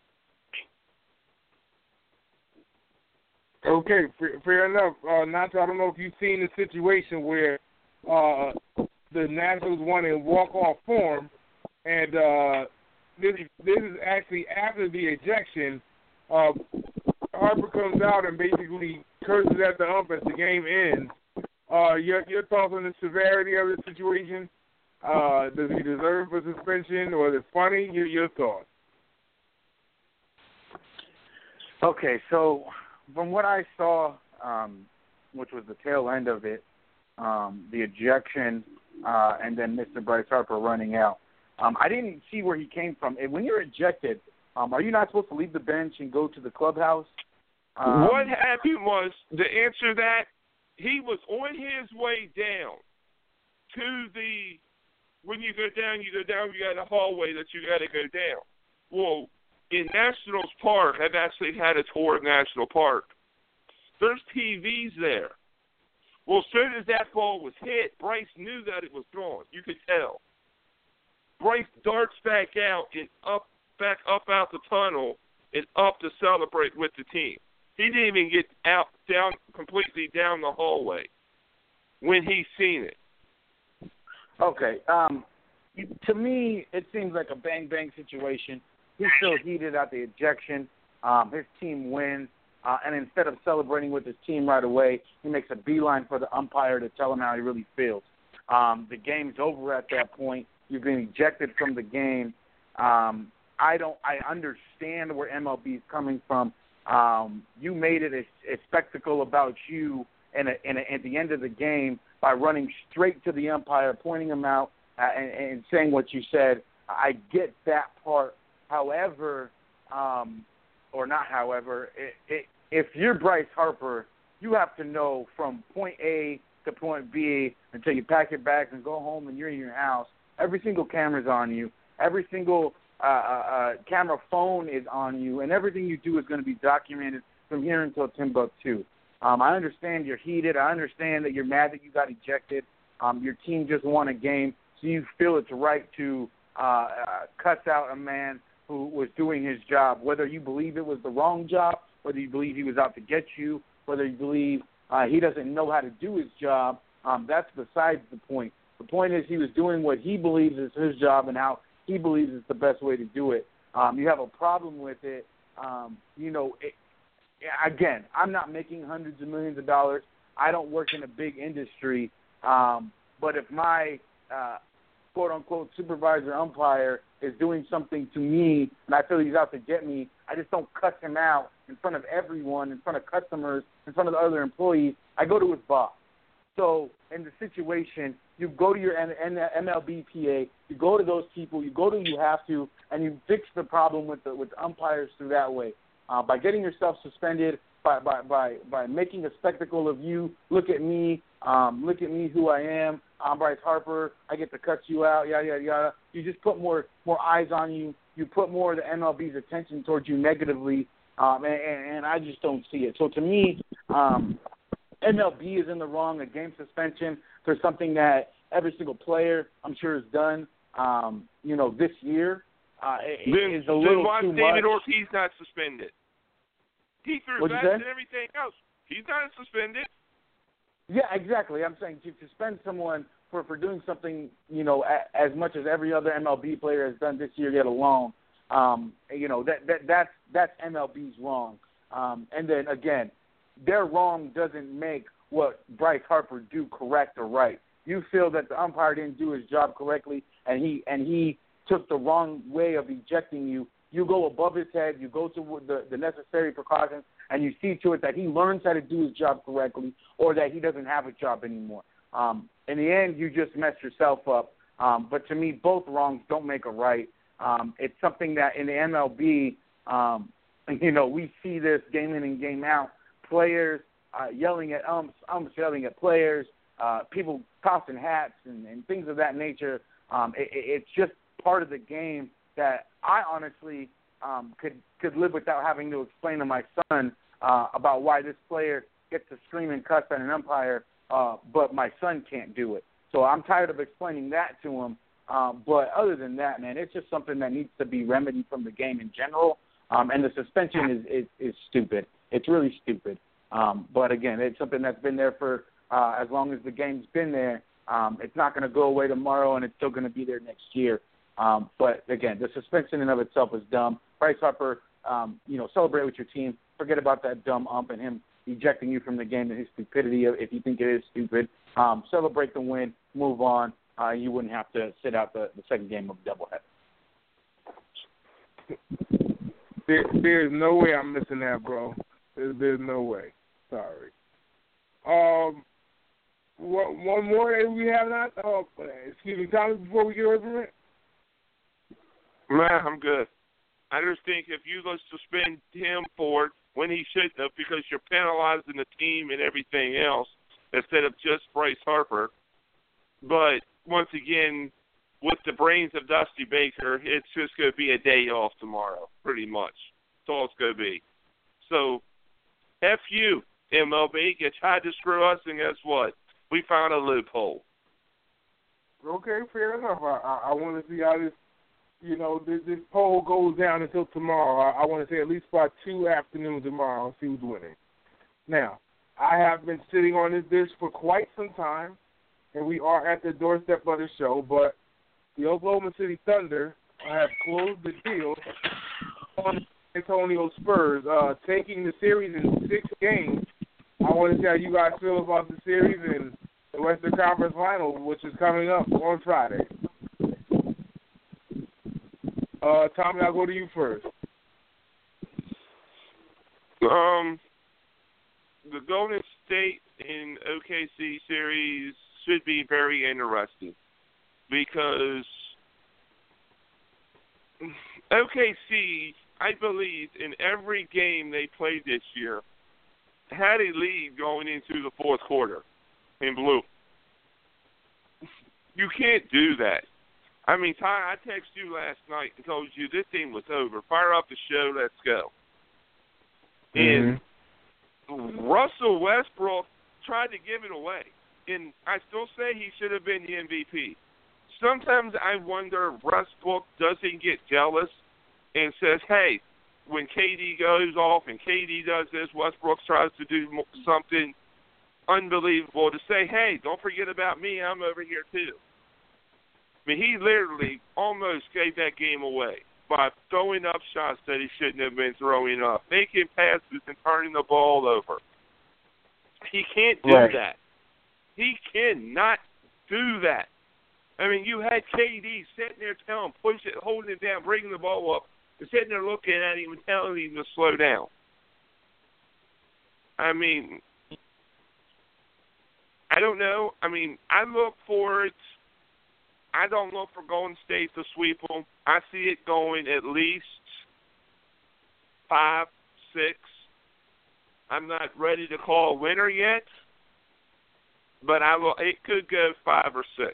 Speaker 2: Okay, fair, fair enough. Uh, Nacho, I don't know if you've seen the situation where uh, the Nationals won in walk-off form, and uh, This, this is actually after the ejection. Uh, Harper comes out and basically curses at the ump as the game ends. Uh, your, your thoughts on the severity of the situation? Uh, does he deserve a suspension, or is it funny? Your, your thoughts?
Speaker 1: Okay, so from what I saw, um, which was the tail end of it, um, the ejection, uh, and then Mister Bryce Harper running out. Um, I didn't see where he came from. And when you're ejected, um, are you not supposed to leave the bench and go to the clubhouse? Um,
Speaker 3: what happened was, to answer that, he was on his way down to the, when you go down, you go down, you got a hallway that you got to go down. Well, in Nationals Park, I've actually had a tour of National Park. There's T Vs there. Well, as soon as that ball was hit, Bryce knew that it was gone. You could tell. Bryce darts back out and up, back up out the tunnel and up to celebrate with the team. He didn't even get out, down, completely down the hallway when he seen it.
Speaker 1: Okay. Um, to me, it seems like a bang-bang situation. He's still heated at the ejection. Um, his team wins. Uh, and instead of celebrating with his team right away, he makes a beeline for the umpire to tell him how he really feels. Um, the game's over at that point. You've been ejected from the game. Um, I don't. I understand where M L B is coming from. Um, you made it a, a spectacle about you, and, at the end of the game by running straight to the umpire, pointing him out, uh, and, and saying what you said. I get that part. However, um, or not. However, it, it, if you're Bryce Harper, you have to know from point A to point B until you pack your bags and go home and you're in your house. Every single camera's on you. Every single uh, uh, camera phone is on you, and everything you do is going to be documented from here until Timbuktu. Um, I understand you're heated. I understand that you're mad that you got ejected. Um, your team just won a game, so you feel it's right to uh, uh, cuts out a man who was doing his job, whether you believe it was the wrong job, whether you believe he was out to get you, whether you believe uh, he doesn't know how to do his job. Um, that's besides the point. The point is he was doing what he believes is his job and how he believes is the best way to do it. Um, you have a problem with it. Um, you know, it, again, I'm not making hundreds of millions of dollars. I don't work in a big industry. Um, but if my uh, quote-unquote supervisor umpire is doing something to me and I feel he's out to get me, I just don't cuss him out in front of everyone, in front of customers, in front of the other employees. I go to his boss. So in the situation, you go to your M L B P A, you go to those people, you go to who you have to, and you fix the problem with the with the umpires through that way. Uh, by getting yourself suspended, by, by, by, by making a spectacle of you, look at me, um, look at me who I am, I'm Bryce Harper, I get to cut you out, yada, yada, yada. You just put more more eyes on you. You put more of the M L B's attention towards you negatively, um, and, and, and I just don't see it. So to me, um, M L B is in the wrong. A game suspension for something that every single player, I'm sure, has done, um, you know, this year uh,
Speaker 3: then,
Speaker 1: is a little
Speaker 3: then why
Speaker 1: too
Speaker 3: David
Speaker 1: much.
Speaker 3: Ortiz not suspended? He threw
Speaker 1: What'd you
Speaker 3: bats
Speaker 1: say?
Speaker 3: and everything else. He's not suspended.
Speaker 1: Yeah, exactly. I'm saying to suspend someone for, for doing something, you know, a, as much as every other M L B player has done this year, yet alone, um, you know, that, that that's that's M L B's wrong. Um, and then again, their wrong doesn't make what Bryce Harper do correct or right. You feel that the umpire didn't do his job correctly, and he and he took the wrong way of ejecting you. You go above his head, you go to the, the necessary precautions, and you see to it that he learns how to do his job correctly or that he doesn't have a job anymore. Um, in the end, you just mess yourself up. Um, but to me, both wrongs don't make a right. Um, it's something that in the M L B, um, you know, we see this game in and game out. Players uh, yelling at umps, umps yelling at players, uh, people tossing hats and, and things of that nature. Um, it, it's just part of the game that I honestly um, could could live without having to explain to my son uh, about why this player gets to scream and cuss at an umpire, uh, but my son can't do it. So I'm tired of explaining that to him. Um, but other than that, man, it's just something that needs to be remedied from the game in general. Um, and the suspension is, is, is stupid. It's really stupid. Um, but, again, it's something that's been there for uh, as long as the game's been there. Um, it's not going to go away tomorrow, and it's still going to be there next year. Um, but, again, the suspension in and of itself is dumb. Bryce Harper, um, you know, celebrate with your team. Forget about that dumb ump and him ejecting you from the game and his stupidity if you think it is stupid. Um, celebrate the win, move on. Uh, you wouldn't have to sit out the, the second game of the doubleheader.
Speaker 2: There, there's no way I'm missing that, bro. There, there's no way. Sorry. Um, one, one more that we have not. Oh, excuse me, Thomas. Before we get away from it.
Speaker 3: Nah, I'm good. I just think if you go suspend him for it when he shouldn't have, because you're penalizing the team and everything else instead of just Bryce Harper. But once again, with the brains of Dusty Baker, it's just going to be a day off tomorrow, pretty much. That's all it's going to be. So, F you, M L B. You tried to screw us, and guess what? We found a loophole.
Speaker 2: Okay, fair enough. I, I, I want to see how this, you know, this, this poll goes down until tomorrow. I, I want to say at least by two afternoons tomorrow and see who's winning. Now, I have been sitting on this dish for quite some time, and we are at the doorstep of the show, but the Oklahoma City Thunder have closed the deal on the Antonio Spurs, uh, taking the series in six games. I want to see how you guys feel about the series and the Western Conference Final, which is coming up on Friday. Uh, Tommy, I'll go to you first.
Speaker 3: Um, the Golden State and O K C series should be very interesting because O K C, I believe, in every game they played this year, had a lead going into the fourth quarter in blue. You can't do that. I mean, Ty, I texted you last night and told you this thing was over. Fire up the show, let's go.
Speaker 2: Mm-hmm.
Speaker 3: And Russell Westbrook tried to give it away. And I still say he should have been the M V P. sometimes I wonder if Westbrook doesn't get jealous and says, hey, when K D goes off and K D does this, Westbrook tries to do something unbelievable to say, hey, don't forget about me, I'm over here too. I mean, he literally almost gave that game away by throwing up shots that he shouldn't have been throwing up, making passes and turning the ball over. He can't do
Speaker 1: right.
Speaker 3: that. He cannot do that. I mean, you had K D sitting there telling him, push it, holding it down, bringing the ball up, and sitting there looking at him and telling him to slow down. I mean, I don't know. I mean, I look for it. I don't look for Golden State to sweep them. I see it going at least five, six. I'm not ready to call a winner yet, but I will. It could go five or six.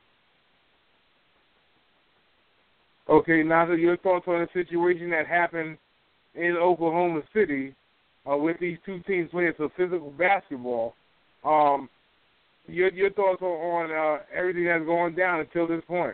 Speaker 2: Okay, now so your thoughts on the situation that happened in Oklahoma City uh, with these two teams playing some physical basketball. Um, your your thoughts on uh, everything that's going down until this point?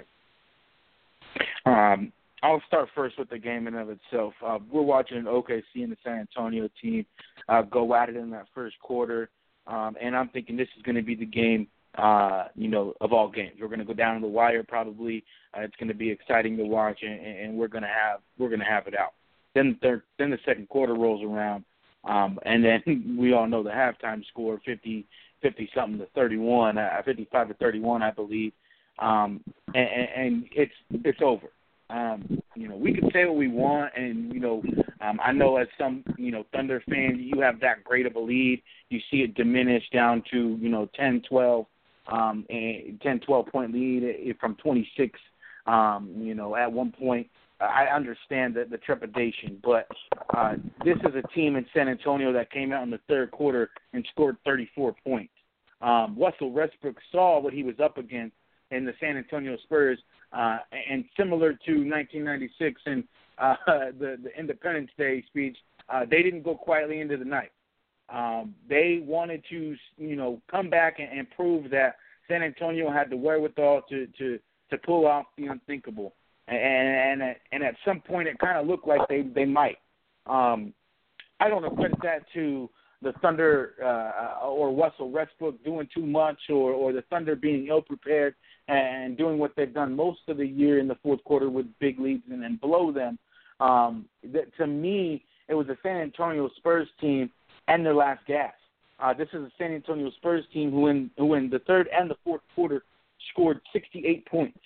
Speaker 1: Um, I'll start first with the game in and of itself. Uh, we're watching an O K C and the San Antonio team uh, go at it in that first quarter, um, and I'm thinking this is going to be the game, uh, you know, of all games. We're going to go down to the wire probably. Uh, it's going to be exciting to watch, and, and we're going to have we're going to have it out. Then the then the second quarter rolls around, um, and then we all know the halftime score, fifty, fifty something to thirty-one, uh, fifty-five to thirty-one, I believe, um, and, and it's it's over. Um, you know, we can say what we want, and, you know, um, I know as some, you know, Thunder fans, you have that great of a lead. You see it diminish down to, you know, ten, twelve, um, and ten, twelve-point lead from twenty-six, um, you know, at one point. I understand the, the trepidation, but uh, this is a team in San Antonio that came out in the third quarter and scored thirty-four points. Um, Russell Westbrook saw what he was up against in the San Antonio Spurs, uh, and similar to nineteen ninety-six and uh, the, the Independence Day speech, uh, they didn't go quietly into the night. Um, they wanted to, you know, come back and, and prove that San Antonio had the wherewithal to, to, to pull off the unthinkable. And, and, and at some point it kind of looked like they, they might. Um, I don't equate that to the Thunder uh, or Russell Westbrook doing too much, or, or the Thunder being ill-prepared and doing what they've done most of the year in the fourth quarter with big leads and then blow them. Um, that, to me, it was a San Antonio Spurs team and their last gas. Uh, this is a San Antonio Spurs team who in, who in the third and the fourth quarter scored sixty-eight points.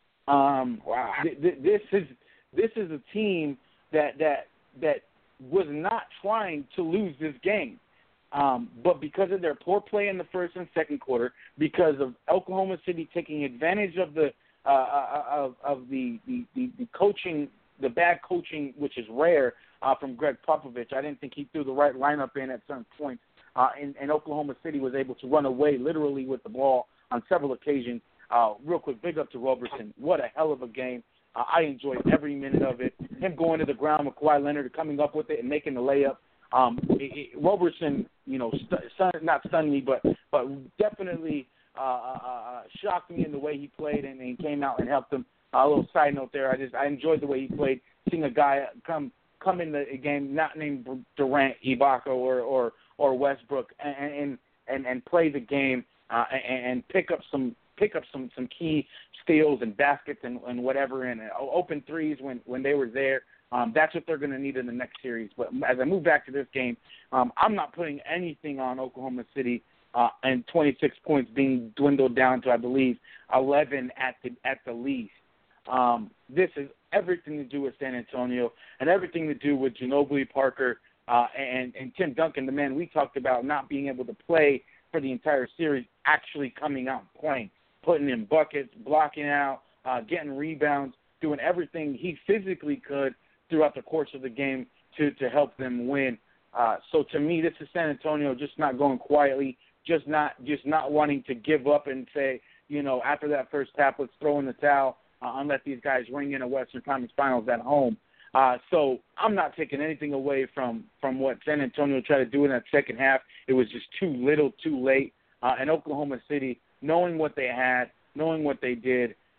Speaker 1: Um, wow. Th- th- this is this is a team that that that was not trying to lose this game. Um, but because of their poor play in the first and second quarter, because of Oklahoma City taking advantage of the uh, of, of the, the, the, the coaching, the bad coaching, which is rare uh, from Greg Popovich. I didn't think he threw the right lineup in at certain points, uh, and, and Oklahoma City was able to run away literally with the ball on several occasions. Uh, real quick, big up to Roberson. What a hell of a game. Uh, I enjoyed every minute of it. Him going to the ground with Kawhi Leonard, coming up with it and making the layup. Um, it, it, Roberson, you know, st- stun, not stunned me, but but definitely uh, uh, shocked me in the way he played and, and came out and helped him. Uh, a little side note there, I just I enjoyed the way he played. Seeing a guy come come in the game not named Durant, Ibaka, or or, or Westbrook, and, and and and play the game uh, and, and pick up some pick up some, some key steals and baskets and, and whatever, and open threes when, when they were there. Um, that's what they're going to need in the next series. But as I move back to this game, um, I'm not putting anything on Oklahoma City uh, and twenty-six points being dwindled down to, I believe, eleven at the at the least. Um, this is everything to do with San Antonio and everything to do with Ginobili, Parker, uh, and, and Tim Duncan, the man we talked about not being able to play for the entire series, actually coming out and playing, putting in buckets, blocking out, uh, getting rebounds, doing everything he physically could throughout the course of the game to, to help them win. Uh, so to me, this is San Antonio just not going quietly, just not just not wanting to give up and say, you know, after that first half, let's throw in the towel uh, and let these guys ring in a Western Conference Finals at home. Uh, so I'm not taking anything away from, from what San Antonio tried to do in that second half. It was just too little, too late. Uh, and Oklahoma City, knowing what they had, knowing what they did,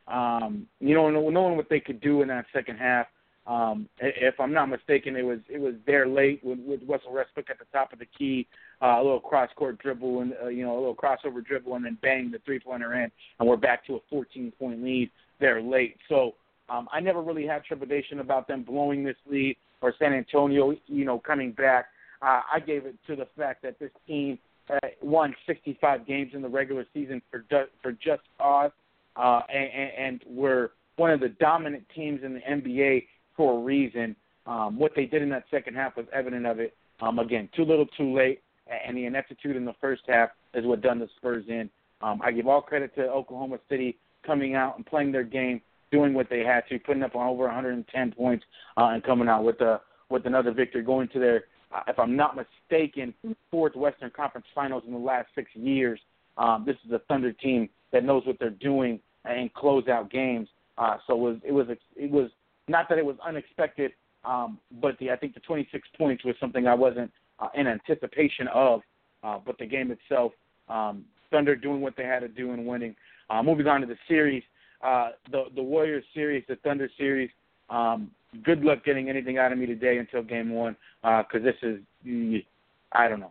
Speaker 1: Um, you know, knowing what they could do in that second half. Um, if I'm not mistaken, it was it was there late with, with Russell Westbrook at the top of the key, uh, a little cross court dribble and uh, you know a little crossover dribble, and then bang the three pointer in, and we're back to a fourteen point lead there late. So um, I never really had trepidation about them blowing this lead or San Antonio, you know, coming back. Uh, I gave it to the fact that this team uh, won sixty-five games in the regular season for ju- for just cause, uh, and, and we're one of the dominant teams in the N B A. For a reason. Um, what they did in that second half was evident of it. Um, again, too little, too late, and the ineptitude in the first half is what done the Spurs in. Um, I give all credit to Oklahoma City coming out and playing their game, doing what they had to, putting up on over one hundred ten points, uh, and coming out with a with another victory, going to their, uh, if I'm not mistaken, fourth Western Conference Finals in the last six years. Um, this is a Thunder team that knows what they're doing and close out games. Uh, so it was it was it was. Not that it was unexpected, um, but the, I think the twenty-six points was something I wasn't uh, in anticipation of. Uh, but the game itself, um, Thunder doing what they had to do and winning. Uh, moving on to the series, uh, the the Warriors series, the Thunder series. Um, good luck getting anything out of me today until game one, because uh, this is, I don't know.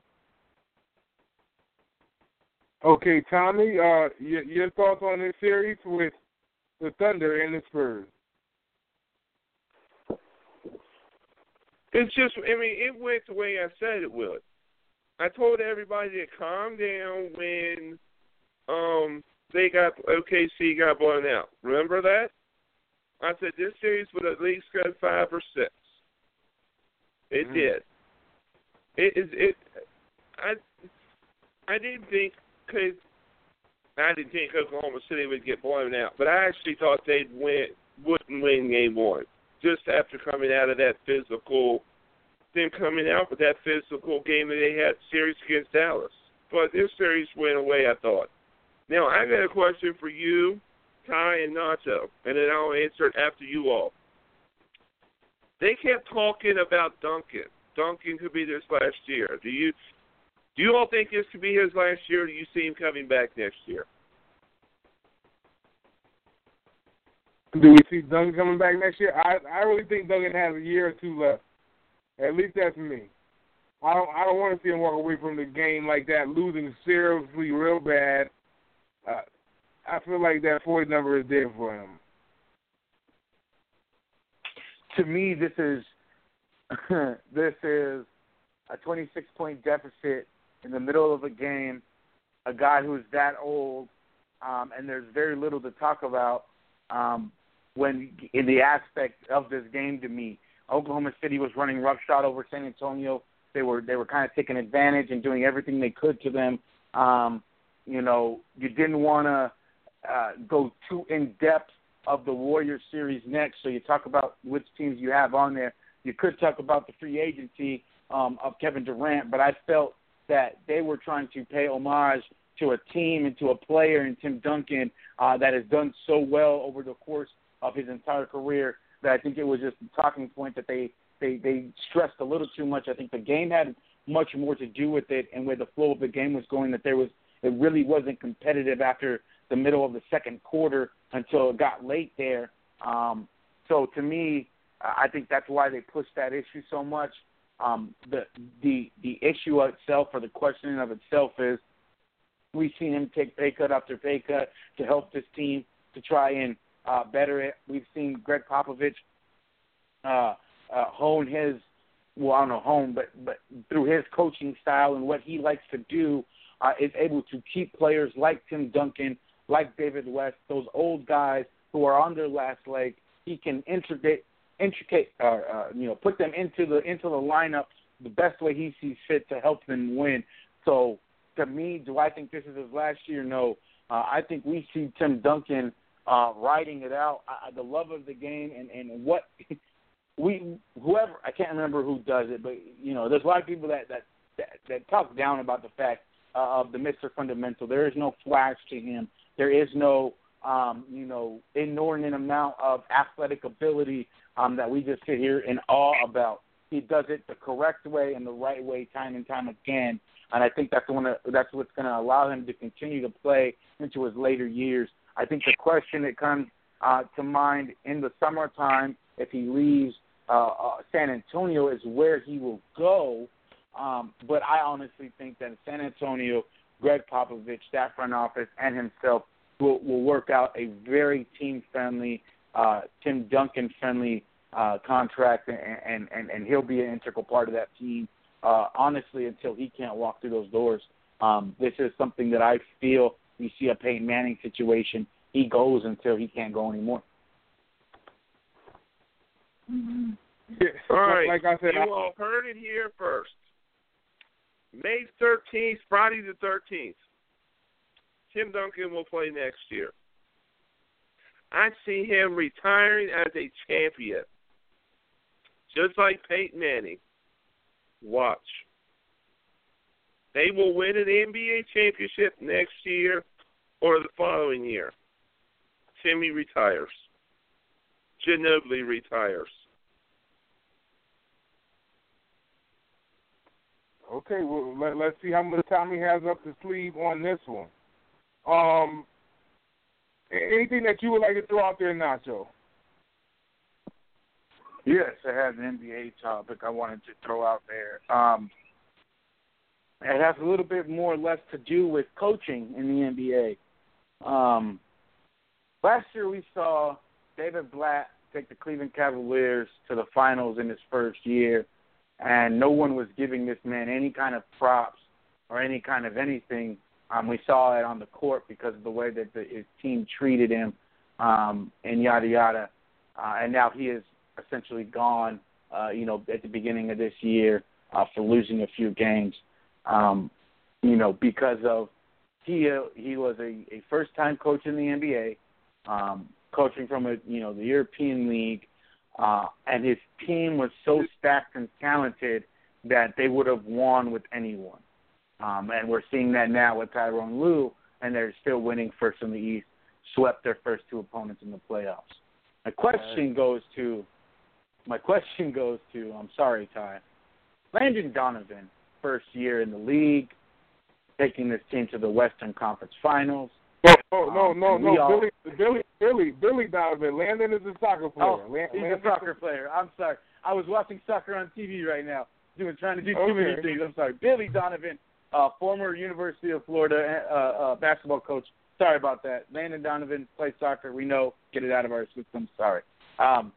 Speaker 2: Okay, Tommy, uh, your, your thoughts on this series with the Thunder and the Spurs?
Speaker 3: It's just, I mean, it went the way I said it would. I told everybody to calm down when um they got, O K C got blown out. Remember that? I said this series would at least go five or six. It mm. did. It is. It, it. I. I didn't think because I didn't think Oklahoma City would get blown out, but I actually thought they'd win, wouldn't win game one. Just after coming out of that physical, them coming out with that physical game that they had series against Dallas. But this series went away, I thought. Now, I got a question for you, Ty, and Nacho, and then I'll answer it after you all. They kept talking about Duncan. Duncan could be this last year. Do you do you all think this could be his last year, or do you see him coming back next year?
Speaker 2: Do we see Duncan coming back next year? I I really think Duncan has a year or two left. At least that's me. I don't I don't want to see him walk away from the game like that, losing seriously real bad. Uh, I feel like that forty number is there for him.
Speaker 1: To me, this is this is a twenty-six point deficit in the middle of a game. A guy who's that old, um, and there's very little to talk about. Um, when in the aspect of this game to me, Oklahoma City was running roughshod over San Antonio. They were they were kind of taking advantage and doing everything they could to them. Um, you know, you didn't want to uh, go too in depth of the Warriors series next. So you talk about which teams you have on there. You could talk about the free agency um, of Kevin Durant, but I felt that they were trying to pay homage to a team and to a player in Tim Duncan uh, that has done so well over the course of his entire career that I think it was just a talking point that they, they, they stressed a little too much. I think the game had much more to do with it and where the flow of the game was going, that there was it really wasn't competitive after the middle of the second quarter until it got late there. Um, so to me, I think that's why they pushed that issue so much. Um, the the the issue itself, or the questioning of itself, is we've seen him take pay cut after pay cut to help this team to try and uh, better it. We've seen Greg Popovich uh, uh, hone his, well, I don't know hone, but but through his coaching style and what he likes to do, uh, is able to keep players like Tim Duncan, like David West, those old guys who are on their last leg. He can integrate, intricate, uh, uh, you know, put them into the into the lineup the best way he sees fit to help them win. So, to me, do I think this is his last year? No. Uh, I think we see Tim Duncan uh, riding it out. I, the love of the game and, and what we whoever I can't remember who does it, but you know, there's a lot of people that that that, that talk down about the fact uh, of the Mister Fundamental. There is no flash to him. There is no um, you know inordinate amount of athletic ability um, that we just sit here in awe about. He does it the correct way and the right way, time and time again. And I think that's one of, that's what's going to allow him to continue to play into his later years. I think the question that comes uh, to mind in the summertime if he leaves uh, uh, San Antonio is where he will go. Um, but I honestly think that San Antonio, Greg Popovich, that front office, and himself will, will work out a very team-friendly, uh, Tim Duncan-friendly uh, contract, and, and, and, and he'll be an integral part of that team, uh, honestly, until he can't walk through those doors. Um, this is something that I feel you see a Peyton Manning situation. He goes until he can't go anymore.
Speaker 2: Mm-hmm. Yeah,
Speaker 3: all right,
Speaker 2: like I said,
Speaker 3: you
Speaker 2: I,
Speaker 3: all heard it here first. May thirteenth, Friday the thirteenth, Tim Duncan will play next year. I see him retiring as a champion, just like Peyton Manning. Watch. They will win an N B A championship next year or the following year. Timmy retires. Ginobili retires.
Speaker 2: Okay, well, let, let's see how much time he has up his sleeve on this one. Um, anything that you would like to throw out there, Nacho?
Speaker 1: Yes, I have an N B A topic I wanted to throw out there. Um, it has a little bit more or less to do with coaching in the N B A. Um, last year we saw David Blatt take the Cleveland Cavaliers to the finals in his first year, and no one was giving this man any kind of props or any kind of anything. Um, we saw it on the court because of the way that the, his team treated him, um, and yada, yada. Uh, and now he is essentially gone, uh, you know, at the beginning of this year uh, for losing a few games, um, you know, because of he uh, he was a, a first-time coach in the N B A, um, coaching from, a you know, the European League, uh, and his team was so stacked and talented that they would have won with anyone. Um, and we're seeing that now with Tyronn Lue, and they're still winning first in the East, swept their first two opponents in the playoffs. My question goes to, my question goes to, I'm sorry, Ty, Landon Donovan, first year in the league, taking this team to the Western Conference Finals.
Speaker 2: No, no,
Speaker 1: um,
Speaker 2: no, no,
Speaker 1: all,
Speaker 2: Billy, Billy, Billy, Billy Donovan. Landon is a soccer player.
Speaker 1: Oh,
Speaker 2: Land,
Speaker 1: he's
Speaker 2: Landon,
Speaker 1: a soccer player. I'm sorry. I was watching soccer on T V right now, doing trying to do too
Speaker 2: okay.
Speaker 1: many things. I'm sorry. Billy Donovan, uh, former University of Florida uh, uh, basketball coach. Sorry about that. Landon Donovan plays soccer. We know. Get it out of our system. Sorry. Um,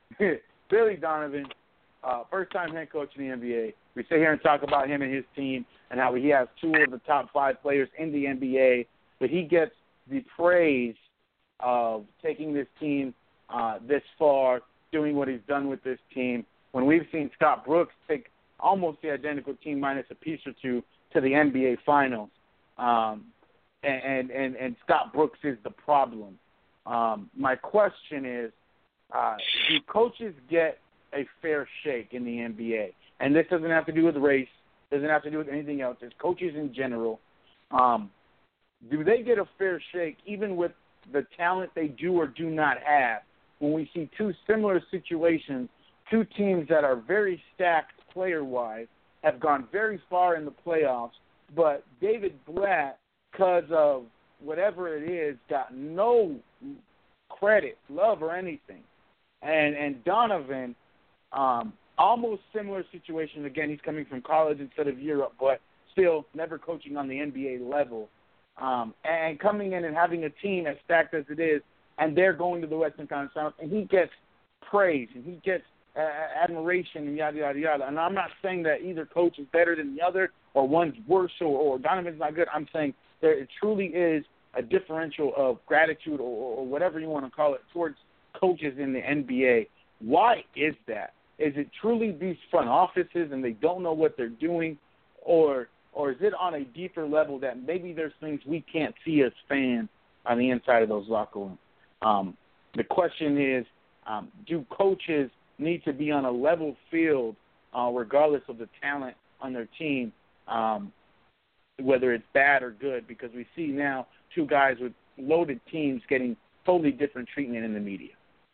Speaker 1: Billy Donovan, uh, first-time head coach in the N B A. We sit here and talk about him and his team and how he has two of the top five players in the N B A, but he gets the praise of taking this team uh, this far, doing what he's done with this team, when we've seen Scott Brooks take almost the identical team minus a piece or two to the N B A Finals. Um, and, and, and Scott Brooks is the problem. Um, my question is, uh, do coaches get a fair shake in the N B A? And this doesn't have to do with race, doesn't have to do with anything else. It's coaches in general. Um, do they get a fair shake even with the talent they do or do not have when we see two similar situations, two teams that are very stacked player-wise, have gone very far in the playoffs, but David Blatt, because of whatever it is, got no credit, love, or anything. And and Donovan, um, almost similar situation. Again, he's coming from college instead of Europe, but still never coaching on the N B A level. Um, and coming in and having a team as stacked as it is, and they're going to the Western Conference Finals, and he gets praise, and he gets uh, admiration, and yada, yada, yada. And I'm not saying that either coach is better than the other, or one's worse, or, or Donovan's not good. I'm saying there it truly is a differential of gratitude, or, or whatever you want to call it, towards coaches in the N B A. Why is that? Is it truly these front offices and they don't know what they're doing, or or is it on a deeper level that maybe there's things we can't see as fans on the inside of those locker rooms? Um, the question is, um, do coaches need to be on a level field uh, regardless of the talent on their team, um, whether it's bad or good? Because we see now two guys with loaded teams getting totally different treatment in the media.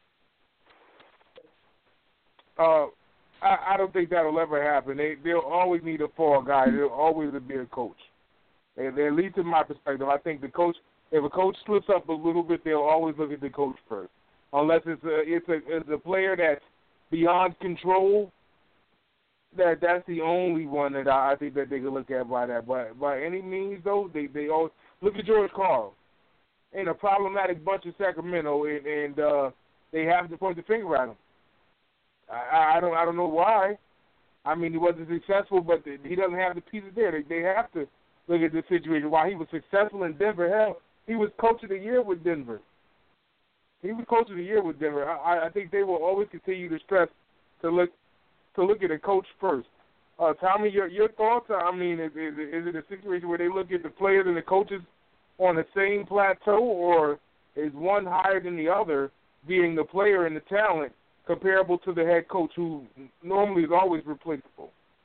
Speaker 2: Uh, I, I don't think that'll ever happen. They, they'll always need a fall guy. There'll always be a coach. And at least in my perspective, I think the coach, if a coach slips up a little bit, they'll always look at the coach first. unless it's a it's a it's a player that's beyond control. That that's the only one that I, I think that they could look at by that. But by any means, though, they they always look at George Karl, and a problematic bunch of Sacramento, and, and uh, they have to point the finger at him. I, I don't I don't know why. I mean, he wasn't successful, but the, he doesn't have the pieces there. They, they have to look at this situation. While he was successful in Denver, hell, he was coach of the year with Denver. He was coach of the year with Denver. I, I think they will always continue to stress to look to look at a coach first. Uh, Tommy, your your thoughts? I mean, is, is, is it a situation where they look at the players and the coaches on the same plateau, or is one higher than the other, being the player and the talent, comparable to the head coach, who normally is always replaceable?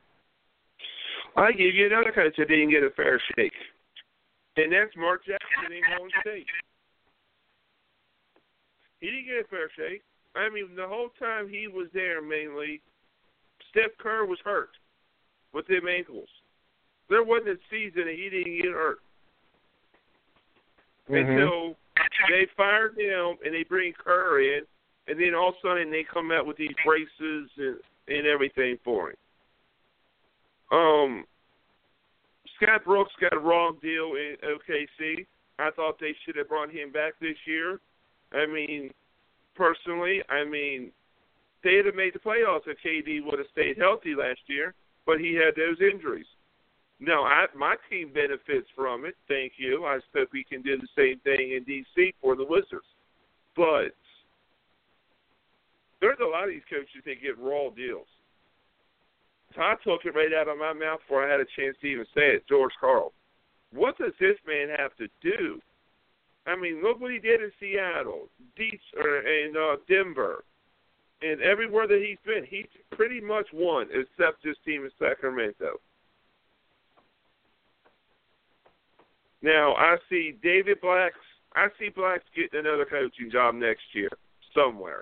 Speaker 3: I give you another coach that didn't get a fair shake, and that's Mark Jackson in Golden State. He didn't get a fair shake. I mean, the whole time he was there, mainly, Steph Curry was hurt with them ankles. There wasn't a season that he didn't get hurt. Mm-hmm. Until they fired him and they bring Curry in, and then all of a sudden they come out with these braces and, and everything for him. Um, Scott Brooks got a wrong deal in O K C. I thought they should have brought him back this year. I mean, personally, I mean, they'd have made the playoffs if K D would have stayed healthy last year, but he had those injuries. No, I, my team benefits from it. Thank you. I hope we can do the same thing in D C for the Wizards. But there's a lot of these coaches that get raw deals. So I took it right out of my mouth before I had a chance to even say it, George Karl. What does this man have to do? I mean, look what he did in Seattle, Deets, or in uh, Denver, and everywhere that he's been. He's pretty much won, except this team in Sacramento. Now, I see David Black's, I see Black's getting another coaching job next year somewhere.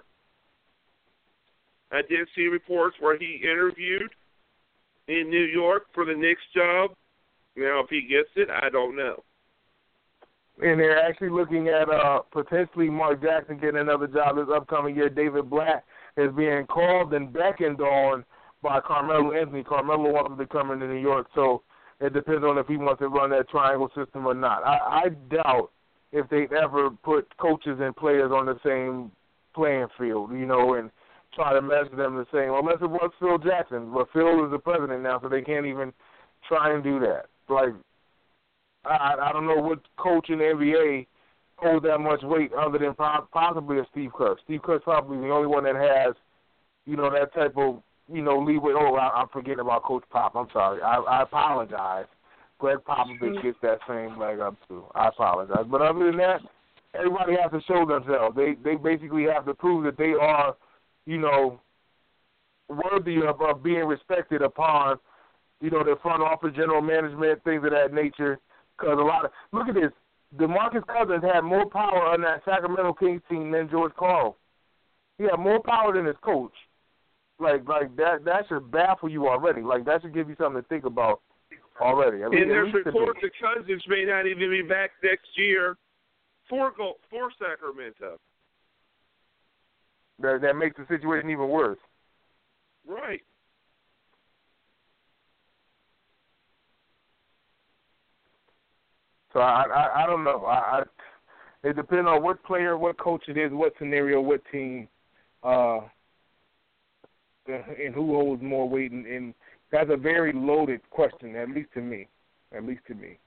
Speaker 3: I did see reports where he interviewed in New York for the Knicks job. Now, if he gets it, I don't know.
Speaker 2: And they're actually looking at uh, potentially Mark Jackson getting another job this upcoming year. David Black is being called and beckoned on by Carmelo Anthony. Carmelo wants him to come into New York, so it depends on if he wants to run that triangle system or not. I, I doubt if they've ever put coaches and players on the same playing field, you know, and try to measure them the same, unless it was Phil Jackson. But Phil is the president now, so they can't even try and do that. Like, I, I don't know what coach in the N B A holds that much weight other than possibly a Steve Kerr. Steve Kerr's probably the only one that has, you know, that type of, you know, leeway. Oh, I, I'm forgetting about Coach Pop. I'm sorry. I, I apologize. Greg Popovich gets that same leg up too. I apologize. But other than that, everybody has to show themselves. They they basically have to prove that they are, you know, worthy of, of being respected upon, you know, their front office, general management, things of that nature. Because a lot of – look at this. DeMarcus Cousins had more power on that Sacramento Kings team than George Karl. He had more power than his coach. Like, like that that should baffle you already. Like, that should give you something to think about already. I mean,
Speaker 3: and there's reports that Cousins may not even be back next year for, goal, for Sacramento.
Speaker 2: That, that makes the situation even worse.
Speaker 3: Right.
Speaker 2: So I, I I don't know. I, I it depends on what player, what coach it is, what scenario, what team, uh, and who holds more weight. And, and that's a very loaded question, at least to me. At least to me.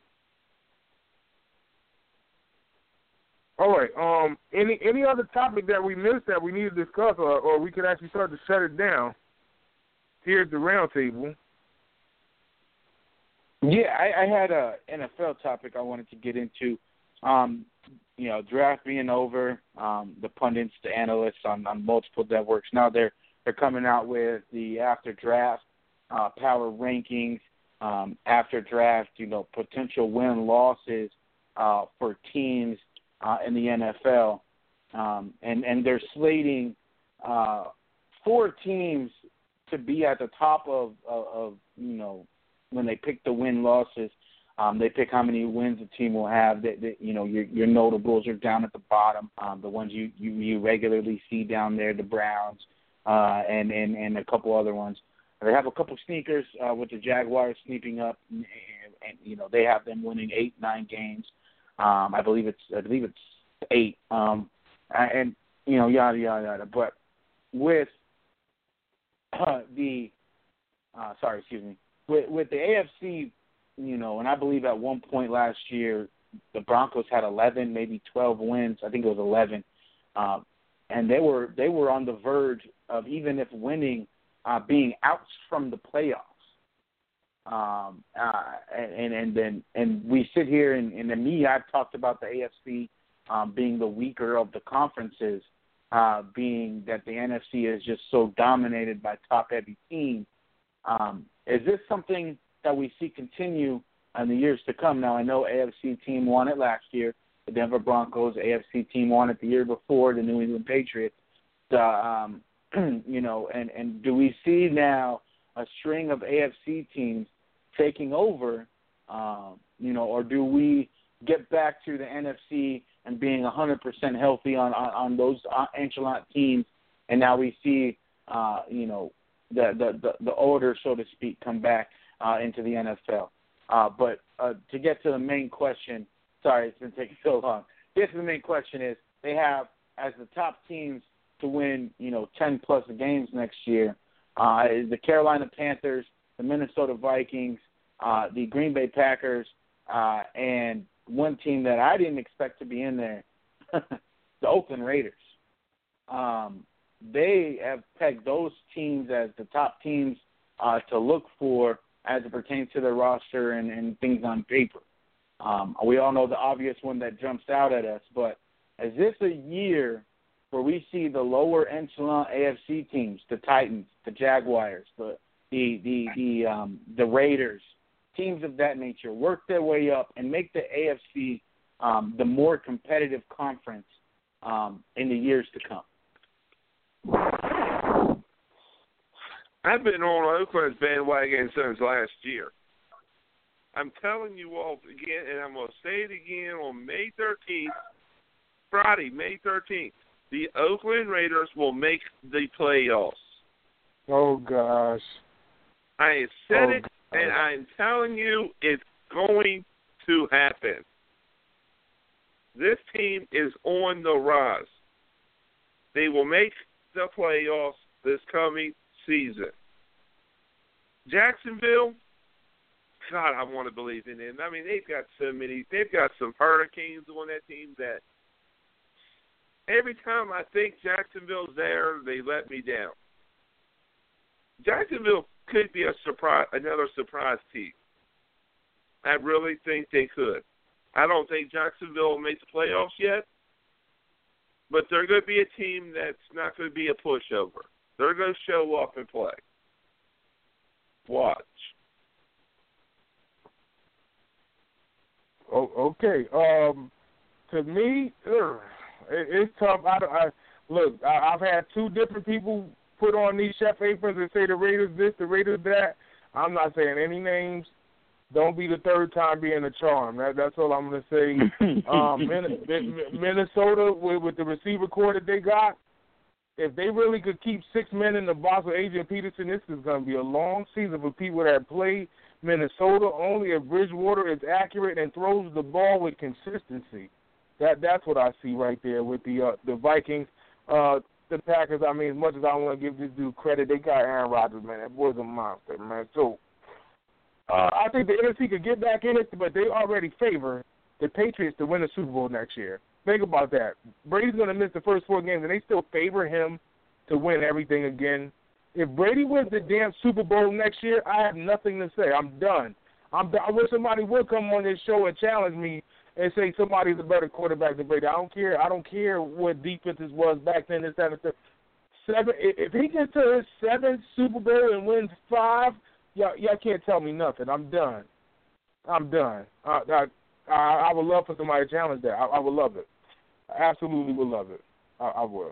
Speaker 2: All right. Um. Any any other topic that we missed that we need to discuss, or, or we could actually start to shut it down? Here's the round table.
Speaker 1: Yeah, I, I had a N F L topic I wanted to get into. Um, you know, draft being over, um, the pundits, the analysts on, on multiple networks, now they're they're coming out with the after draft uh, power rankings, um, after draft, you know, potential win losses uh, for teams uh, in the N F L, um, and and they're slating uh, four teams to be at the top of, of, of you know. when they pick the win losses. Um, they pick how many wins the team will have. That, that you know, your your notables are down at the bottom. Um, the ones you, you, you regularly see down there, the Browns, uh, and, and, and a couple other ones. They have a couple sneakers uh, with the Jaguars sneaking up, and, and you know they have them winning eight, nine games. Um, I believe it's I believe it's eight, um, and you know yada yada yada. But with uh, the uh, sorry, excuse me, with with the A F C. You know, and I believe at one point last year, the Broncos had eleven, maybe twelve wins. I think it was eleven, um, and they were they were on the verge of even if winning, uh, being out from the playoffs. Um, uh, and and then and we sit here and, and then me, I've talked about the A F C um, being the weaker of the conferences, uh, being that the N F C is just so dominated by top heavy teams. Um, is this something that we see continue in the years to come? Now, I know A F C team won it last year, the Denver Broncos. A F C team won it the year before, the New England Patriots. The, um, you know, and, and do we see now a string of A F C teams taking over, um, you know, or do we get back to the N F C and being one hundred percent healthy on, on, on those echelon teams, and now we see, uh, you know, the, the, the, the order, so to speak, come back Uh, into the N F L. Uh, but uh, to get to the main question, sorry, it's been taking so long. To get to the main question is they have as the top teams to win, you know, ten plus games next year. Uh, is the Carolina Panthers, the Minnesota Vikings, uh, the Green Bay Packers, uh, and one team that I didn't expect to be in there, the Oakland Raiders. Um, they have pegged those teams as the top teams uh, to look for as it pertains to their roster and, and things on paper. Um, we all know the obvious one that jumps out at us, but is this a year where we see the lower echelon A F C teams, the Titans, the Jaguars, the the the the, um, the Raiders, teams of that nature, work their way up and make the A F C um, the more competitive conference um, in the years to come?
Speaker 3: I've been on Oakland's bandwagon since last year. I'm telling you all again, and I'm going to say it again on May thirteenth, Friday, May thirteenth, the Oakland Raiders will make the playoffs.
Speaker 2: Oh, gosh.
Speaker 3: I have said
Speaker 2: oh,
Speaker 3: it, gosh. And I'm telling you it's going to happen. This team is on the rise. They will make the playoffs this coming season. Jacksonville, God, I want to believe in them. I mean, they've got so many. They've got some hurricanes on that team that every time I think Jacksonville's there, they let me down. Jacksonville could be a surprise, another surprise team. I really think they could. I don't think Jacksonville will make the playoffs yet, but they're going to be a team that's not going to be a pushover. They're going to show up and play. Watch.
Speaker 2: Oh, okay. Um, to me, ugh, it, it's tough. I, I look. I, I've had two different people put on these chef aprons and say the Raiders this, the Raiders that. I'm not saying any names. Don't be the third time being a charm. That, that's all I'm going to say. um, Minnesota with, with the receiver core that they got. If they really could keep six men in the box with Adrian Peterson, this is going to be a long season for people that play Minnesota. Only if Bridgewater is accurate and throws the ball with consistency. That that's what I see right there with the uh, the Vikings, uh, the Packers. I mean, as much as I want to give this dude credit, they got Aaron Rodgers, man. That boy's a monster, man. So uh, I think the N F C could get back in it, but they already favor the Patriots to win the Super Bowl next year. Think about that. Brady's going to miss the first four games, and they still favor him to win everything again. If Brady wins the damn Super Bowl next year, I have nothing to say. I'm done. I'm done. I wish somebody would come on this show and challenge me and say somebody's a better quarterback than Brady. I don't care. I don't care what defenses was back then. This, that, and that. Seven. If he gets to his seventh Super Bowl and wins five, y'all, y'all can't tell me nothing. I'm done. I'm done. I, I, I, I would love for somebody to challenge that. I, I would love it. I absolutely would love it. I, I would.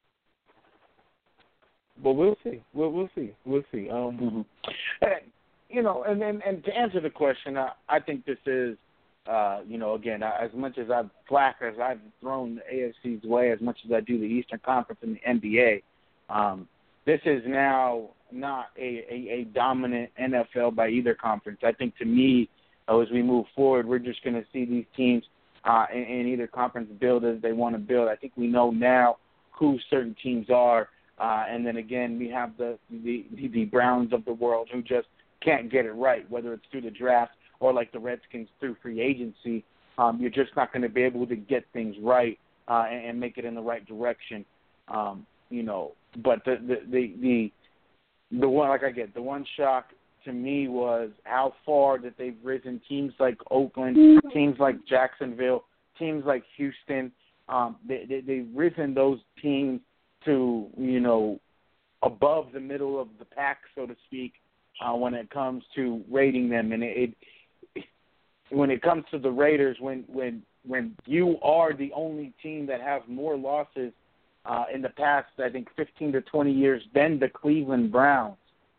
Speaker 2: But we'll see. We'll, we'll see. We'll see. Um,
Speaker 1: mm-hmm. you know, and, and, and to answer the question, I, I think this is, uh, you know, again, as much as I've flack as I've thrown the A F C's way, as much as I do the Eastern Conference and the N B A, um, this is now not a, a, a dominant N F L by either conference. I think to me, uh, as we move forward, we're just going to see these teams uh, in, in either conference build as they want to build. I think we know now who certain teams are, uh, and then again, we have the, the the Browns of the world who just can't get it right, whether it's through the draft or like the Redskins through free agency. Um, you're just not going to be able to get things right uh, and, and make it in the right direction. Um, you know, but the the, the the the one like I get the one shock to me was how far that they've risen. Teams like Oakland, teams like Jacksonville, teams like Houston, um, they, they they've risen those teams to, you know, above the middle of the pack, so to speak. Uh, when it comes to rating them, and it, it when it comes to the Raiders, when when when you are the only team that have more losses uh, in the past, I think fifteen to twenty years than the Cleveland Browns,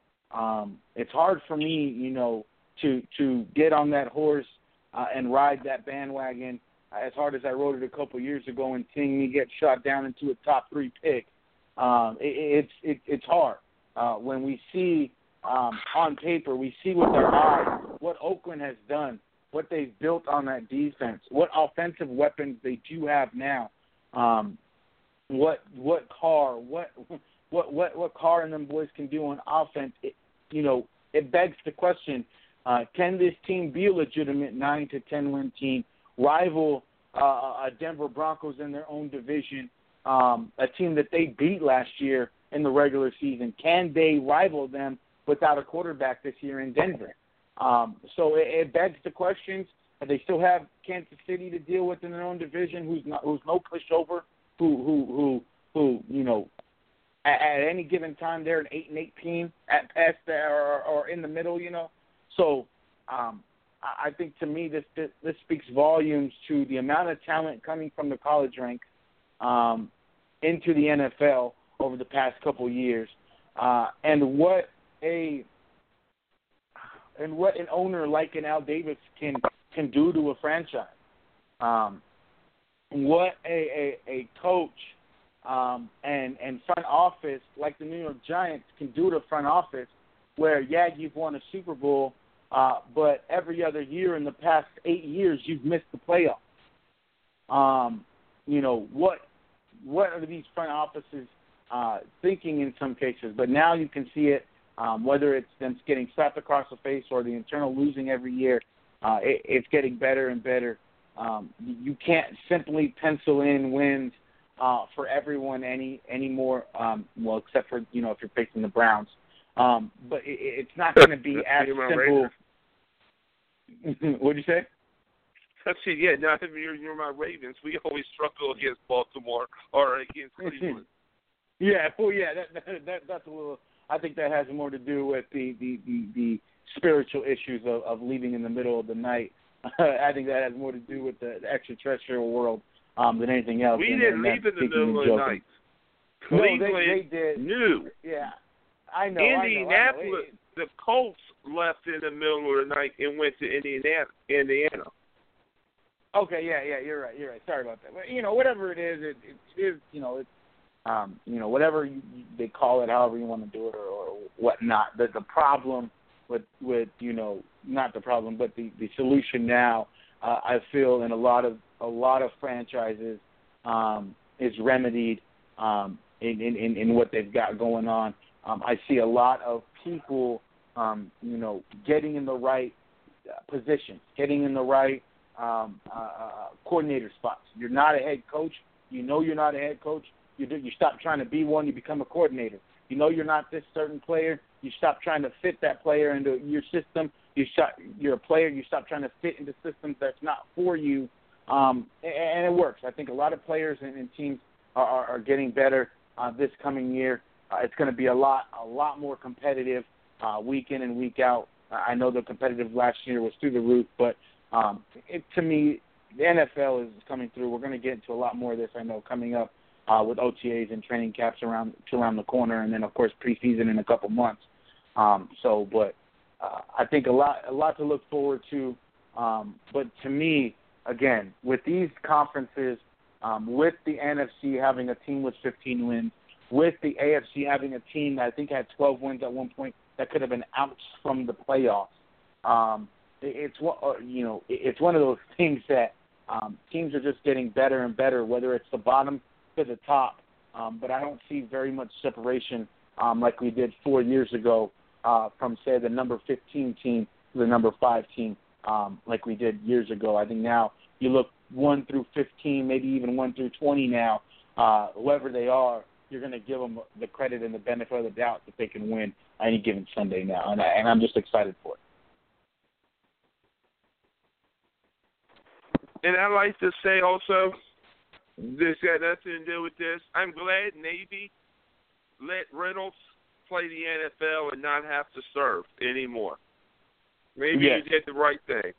Speaker 1: um, it's hard for me, you know, to to get on that horse uh, and ride that bandwagon as hard as I rode it a couple years ago, and seeing me get shot down into a top three pick. Um, it, it's it, it's hard uh, when we see. Um, on paper, we see with our eyes what Oakland has done, what they've built on that defense, what offensive weapons they do have now, um, what what Carr, what what what what Carr and them boys can do on offense. It, you know, it begs the question: uh, can this team be a legitimate nine to ten win team, rival uh, a Denver Broncos in their own division, um, a team that they beat last year in the regular season? Can they rival them without a quarterback this year in Denver? Um, so it, it begs the questions. They still have Kansas City to deal with in their own division, who's not, who's no pushover, who who who who you know, at, at any given time they're an eight and eight team at best, or, or in the middle, you know. So um, I, I think to me this, this this speaks volumes to the amount of talent coming from the college ranks um, into the N F L over the past couple years, uh, and what a and what an owner like an Al Davis can can do to a franchise. Um, what a, a, a coach um, and and front office like the New York Giants can do to front office, where yeah you've won a Super Bowl, uh, but every other year in the past eight years you've missed the playoffs. Um, you know what what are these front offices uh, thinking in some cases? But now you can see it. Um, whether it's them getting slapped across the face or the internal losing every year, uh, it, it's getting better and better. Um, you can't simply pencil in wins uh, for everyone any anymore. Um, well, except for you know if you're facing the Browns, um, but it, it's not going to be as simple. What'd you say?
Speaker 3: That's it. Yeah, now you're, you're my Ravens. We always struggle against Baltimore or against Cleveland.
Speaker 1: yeah, well, yeah, that, that, that that's a little. I think that has more to do with the, the, the, the spiritual issues of, of leaving in the middle of the night. I think that has more to do with the, the extraterrestrial world um, than anything else.
Speaker 3: We
Speaker 1: and,
Speaker 3: didn't
Speaker 1: and
Speaker 3: leave in the middle of the night. Cleveland
Speaker 1: no, they, they did.
Speaker 3: knew.
Speaker 1: Yeah, I know.
Speaker 3: Indianapolis,
Speaker 1: I know, I know.
Speaker 3: the Colts left in the middle of the night and went to Indiana. Indiana.
Speaker 1: Okay, yeah, yeah, you're right, you're right. Sorry about that. But, you know, whatever it is, it, it is, you know, it's, Um, you know, whatever you, you, they call it, however you want to do it, or, or whatnot. The, the problem with, with, you know, not the problem, but the, the solution now, uh, I feel in a lot of a lot of franchises um, is remedied um, in, in, in what they've got going on. Um, I see a lot of people, um, you know, getting in the right positions, getting in the right um, uh, coordinator spots. You're not a head coach. You know you're not a head coach. You do, you stop trying to be one, you become a coordinator. You know you're not this certain player, you stop trying to fit that player into your system. You stop, you're a player, you stop trying to fit into systems that's not for you, um, and it works. I think a lot of players and, and teams are, are, are getting better uh, this coming year. Uh, it's going to be a lot, a lot more competitive uh, week in and week out. I know the competitive last year was through the roof, but um, it, to me, the N F L is coming through. We're going to get into a lot more of this, I know, coming up. Uh, with O T As and training camps around around the corner, and then of course preseason in a couple months. Um, so, but uh, I think a lot a lot to look forward to. Um, but to me, again, with these conferences, um, with the N F C having a team with fifteen wins, with the A F C having a team that I think had twelve wins at one point that could have been out from the playoffs, um, it, it's uh, you know it, it's one of those things that um, teams are just getting better and better, whether it's the bottom to the top. Um, but I don't see very much separation um, like we did four years ago uh, from, say, the number fifteen team to the number five team um, like we did years ago. I think now you look one through fifteen, maybe even one through twenty now, uh, whoever they are, you're going to give them the credit and the benefit of the doubt that they can win any given Sunday now, and, I, and I'm just excited for it.
Speaker 3: And I'd like to say also, this got nothing to do with this. I'm glad Navy let Reynolds play the N F L and not have to serve anymore. Maybe
Speaker 1: yes.
Speaker 3: you did the right thing.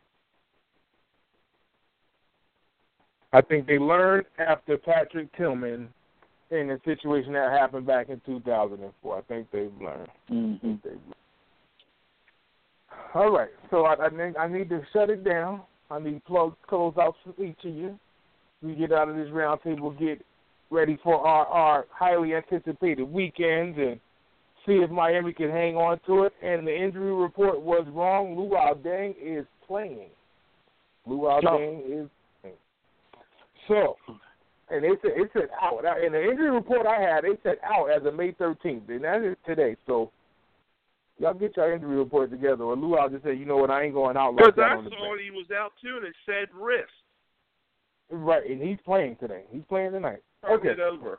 Speaker 2: I think they learned after Patrick Tillman in the situation that happened back in two thousand four. I think they've learned.
Speaker 1: Mm-hmm.
Speaker 2: I think they've learned. All right, so I, I, need, I need to shut it down. I need plug close out for each of you. We get out of this round table, get ready for our, our highly anticipated weekends and see if Miami can hang on to it. And the injury report was wrong. Luol Deng is playing. Luol
Speaker 1: No.
Speaker 2: Deng is playing. So, and it's a, it's an out. In the injury report I had, it said out as of May thirteenth, and that is today. So, y'all get your injury report together. Or Luol just said, you know what, I ain't going out like that on the
Speaker 3: Because I
Speaker 2: bench.
Speaker 3: saw he was out too, and it said wrist.
Speaker 2: Right, and he's playing today. He's playing tonight.
Speaker 3: Turn
Speaker 2: Okay.
Speaker 3: it over.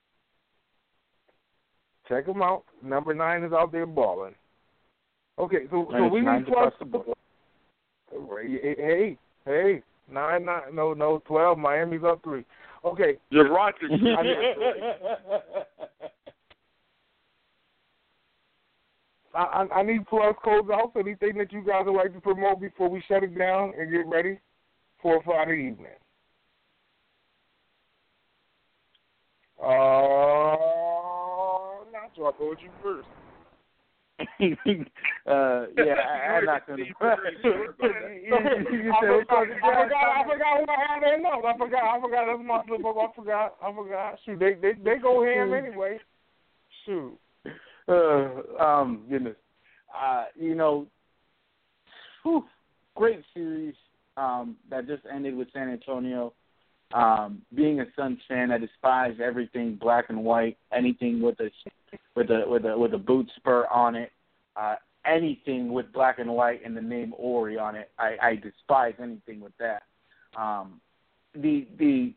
Speaker 2: Check him out. Number nine is out there balling. Okay, so so
Speaker 1: And
Speaker 2: we
Speaker 1: it's
Speaker 2: need
Speaker 1: nine
Speaker 2: plus.
Speaker 1: across the board.
Speaker 2: Hey, hey, nine, nine, no, no, twelve. Miami's up three. Okay.
Speaker 3: The Rockets.
Speaker 2: I, I, I need plus close out. Anything that you guys would like to promote before we shut it down and get ready for Friday evening? Uh, not so I'll go with you first.
Speaker 1: uh, yeah, I, I'm not going to.
Speaker 2: I forgot, I forgot who I had there. No, I forgot. I forgot. That's my slip up. I forgot. I forgot. Shoot, they they they go ham anyway. Shoot.
Speaker 1: Uh, um, goodness. Uh, you know, whew, great series um, that just ended with San Antonio. Um, being a Suns fan, I despise everything black and white. Anything with a with a with a with a boot spur on it. Uh, anything with black and white and the name Ori on it. I, I despise anything with that. Um, the the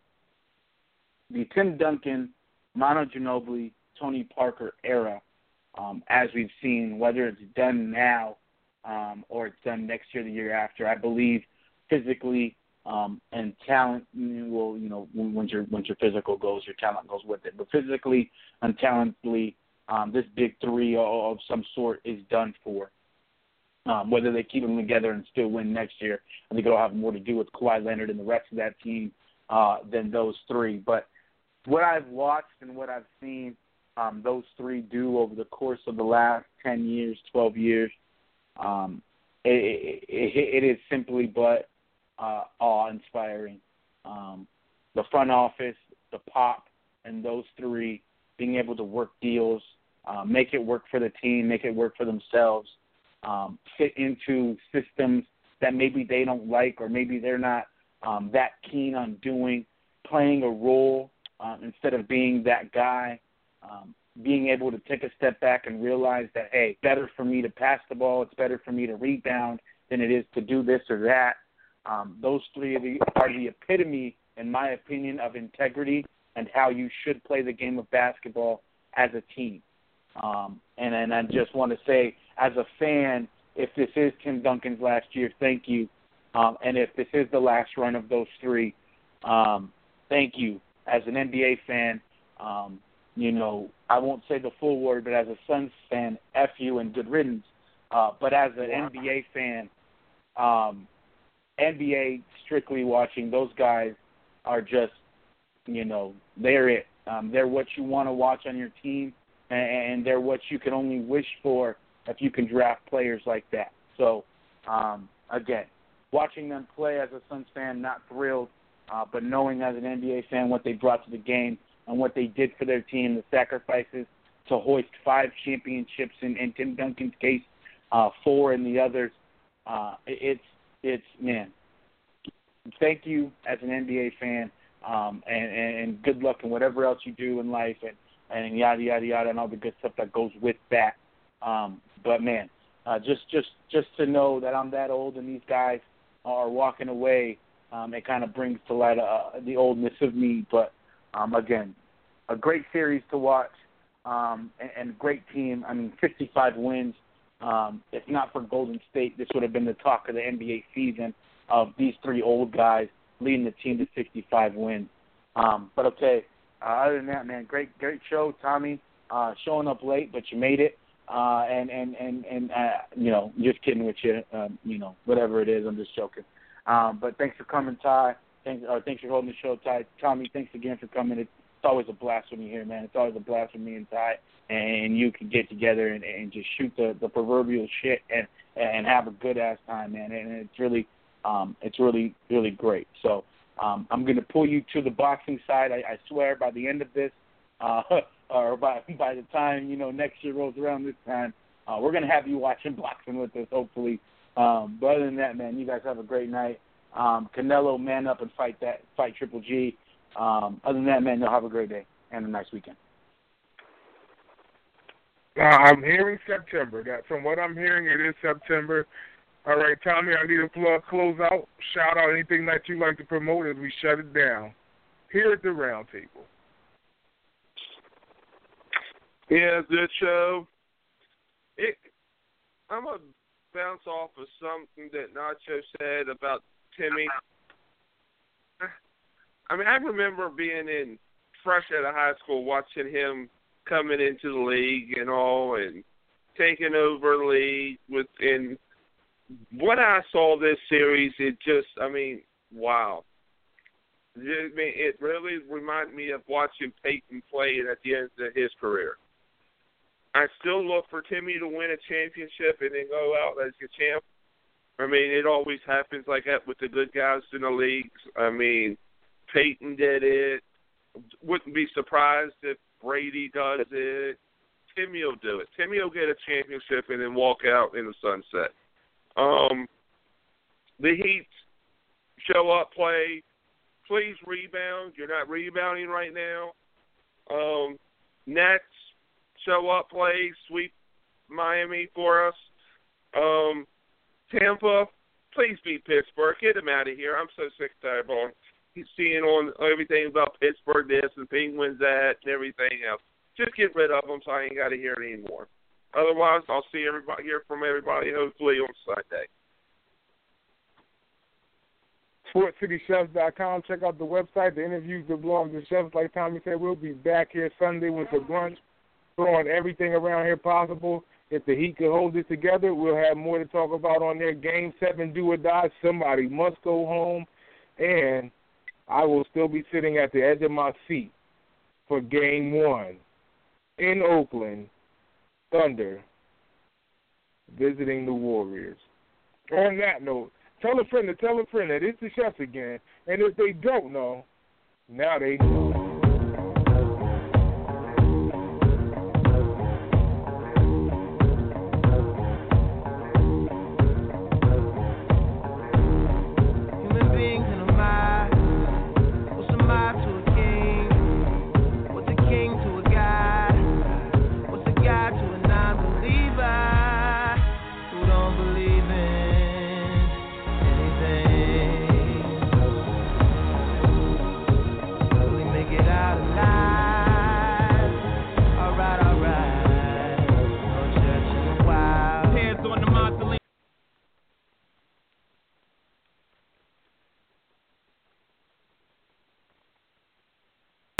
Speaker 1: the Tim Duncan, Manu Ginobili, Tony Parker era, um, as we've seen, whether it's done now um, or it's done next year, the year after, I believe physically um, and talent will, you know, once your once your physical goes, your talent goes with it. But physically and talently, um, this big three of some sort is done for. Um, whether they keep them together and still win next year, I think it'll have more to do with Kawhi Leonard and the rest of that team uh, than those three. But what I've watched and what I've seen um, those three do over the course of the last ten years, twelve years, um, it, it, it is simply but uh, awe-inspiring. Um, the front office, the Pop, and those three being able to work deals, uh, make it work for the team, make it work for themselves, um, fit into systems that maybe they don't like or maybe they're not um, that keen on doing, playing a role um, instead of being that guy, um, being able to take a step back and realize that, hey, better for me to pass the ball, it's better for me to rebound than it is to do this or that. Um, those three are the, are the epitome, in my opinion, of integrity and how you should play the game of basketball as a team. Um, and, and I just want to say, as a fan, if this is Tim Duncan's last year, thank you. Um, and if this is the last run of those three, um, thank you. As an N B A fan, um, you know, I won't say the full word, but as a Suns fan, F you and good riddance. Uh, but as an N B A fan, um, N B A strictly watching, those guys are just, you know, they're it. Um, they're what you want to watch on your team, and, and they're what you can only wish for if you can draft players like that. So, um, again, watching them play as a Suns fan, not thrilled, uh, but knowing as an N B A fan what they brought to the game and what they did for their team, the sacrifices to hoist five championships in, in Tim Duncan's case, uh, four in the others. Uh, it's, it's, man, thank you as an N B A fan, um, and, and, and good luck in whatever else you do in life, and, and yada, yada, yada, and all the good stuff that goes with that. Um, but, man, uh, just, just, just to know that I'm that old and these guys are walking away, um, it kind of brings to light uh, the oldness of me. But, um, again, a great series to watch, um, and, and great team. I mean, fifty-five wins. Um, if not for Golden State, this would have been the talk of the N B A season of these three old guys leading the team to sixty-five wins. Um, but, okay, uh, other than that, man, great great show, Tommy. Uh, showing up late, but you made it. Uh, and, and, and, and uh, you know, just kidding with you, um, you know, whatever it is, I'm just joking. Um, but thanks for coming, Ty. Thanks, uh, thanks for holding the show, Ty. Tommy, thanks again for coming. It's, it's always a blast when you're here, man. It's always a blast when me and Ty and you can get together and, and just shoot the, the proverbial shit and, and have a good-ass time, man. And it's really, um, it's really, really great. So um, I'm going to pull you to the boxing side. I, I swear by the end of this, uh, or by by the time, you know, next year rolls around this time, uh, we're going to have you watching boxing with us, hopefully. Um, but other than that, man, you guys have a great night. Um, Canelo, man up and fight that, fight Triple G. Um, other than that, man, you'll have a great day and a nice weekend.
Speaker 2: Uh, I'm hearing September. That from what I'm hearing, it is September. All right, Tommy, I need a plug, close out, shout out anything that you like to promote as we shut it down here at the Round Table.
Speaker 3: Yeah, good show. It, I'm going to bounce off of something that Nacho said about Timmy. I mean, I remember being in fresh out of high school, watching him coming into the league and all, and taking over the league. With and what I saw this series, it just, I mean, wow. I mean, it really reminded me of watching Peyton play at the end of his career. I still look for Timmy to win a championship and then go out as a champ. I mean, it always happens like that with the good guys in the leagues. I mean, Peyton did it. Wouldn't be surprised if Brady does it. Timmy will do it. Timmy will get a championship and then walk out in the sunset. Um, the Heat show up, play. Please rebound. You're not rebounding right now. Um, Nets. Show up, play, sweep Miami for us. Um, Tampa, please beat Pittsburgh. Get them out of here. I'm so sick and tired of seeing on everything about Pittsburgh this and Penguins that and everything else. Just get rid of them so I ain't got to hear it anymore. Otherwise, I'll see everybody, hear from everybody hopefully on Sunday.
Speaker 2: Sports City Chefs dot com. Check out the website. The interviews that belong to chefs. Like Tommy said, we'll be back here Sunday with the brunch. Throwing everything around here possible. If the Heat can hold it together, we'll have more to talk about on their Game seven do or die. Somebody must go home. And I will still be sitting at the edge of my seat for Game one in Oakland, Thunder, visiting the Warriors. On that note, tell a friend to tell a friend that it's the Chefs again. And if they don't know, now they know.
Speaker 4: To a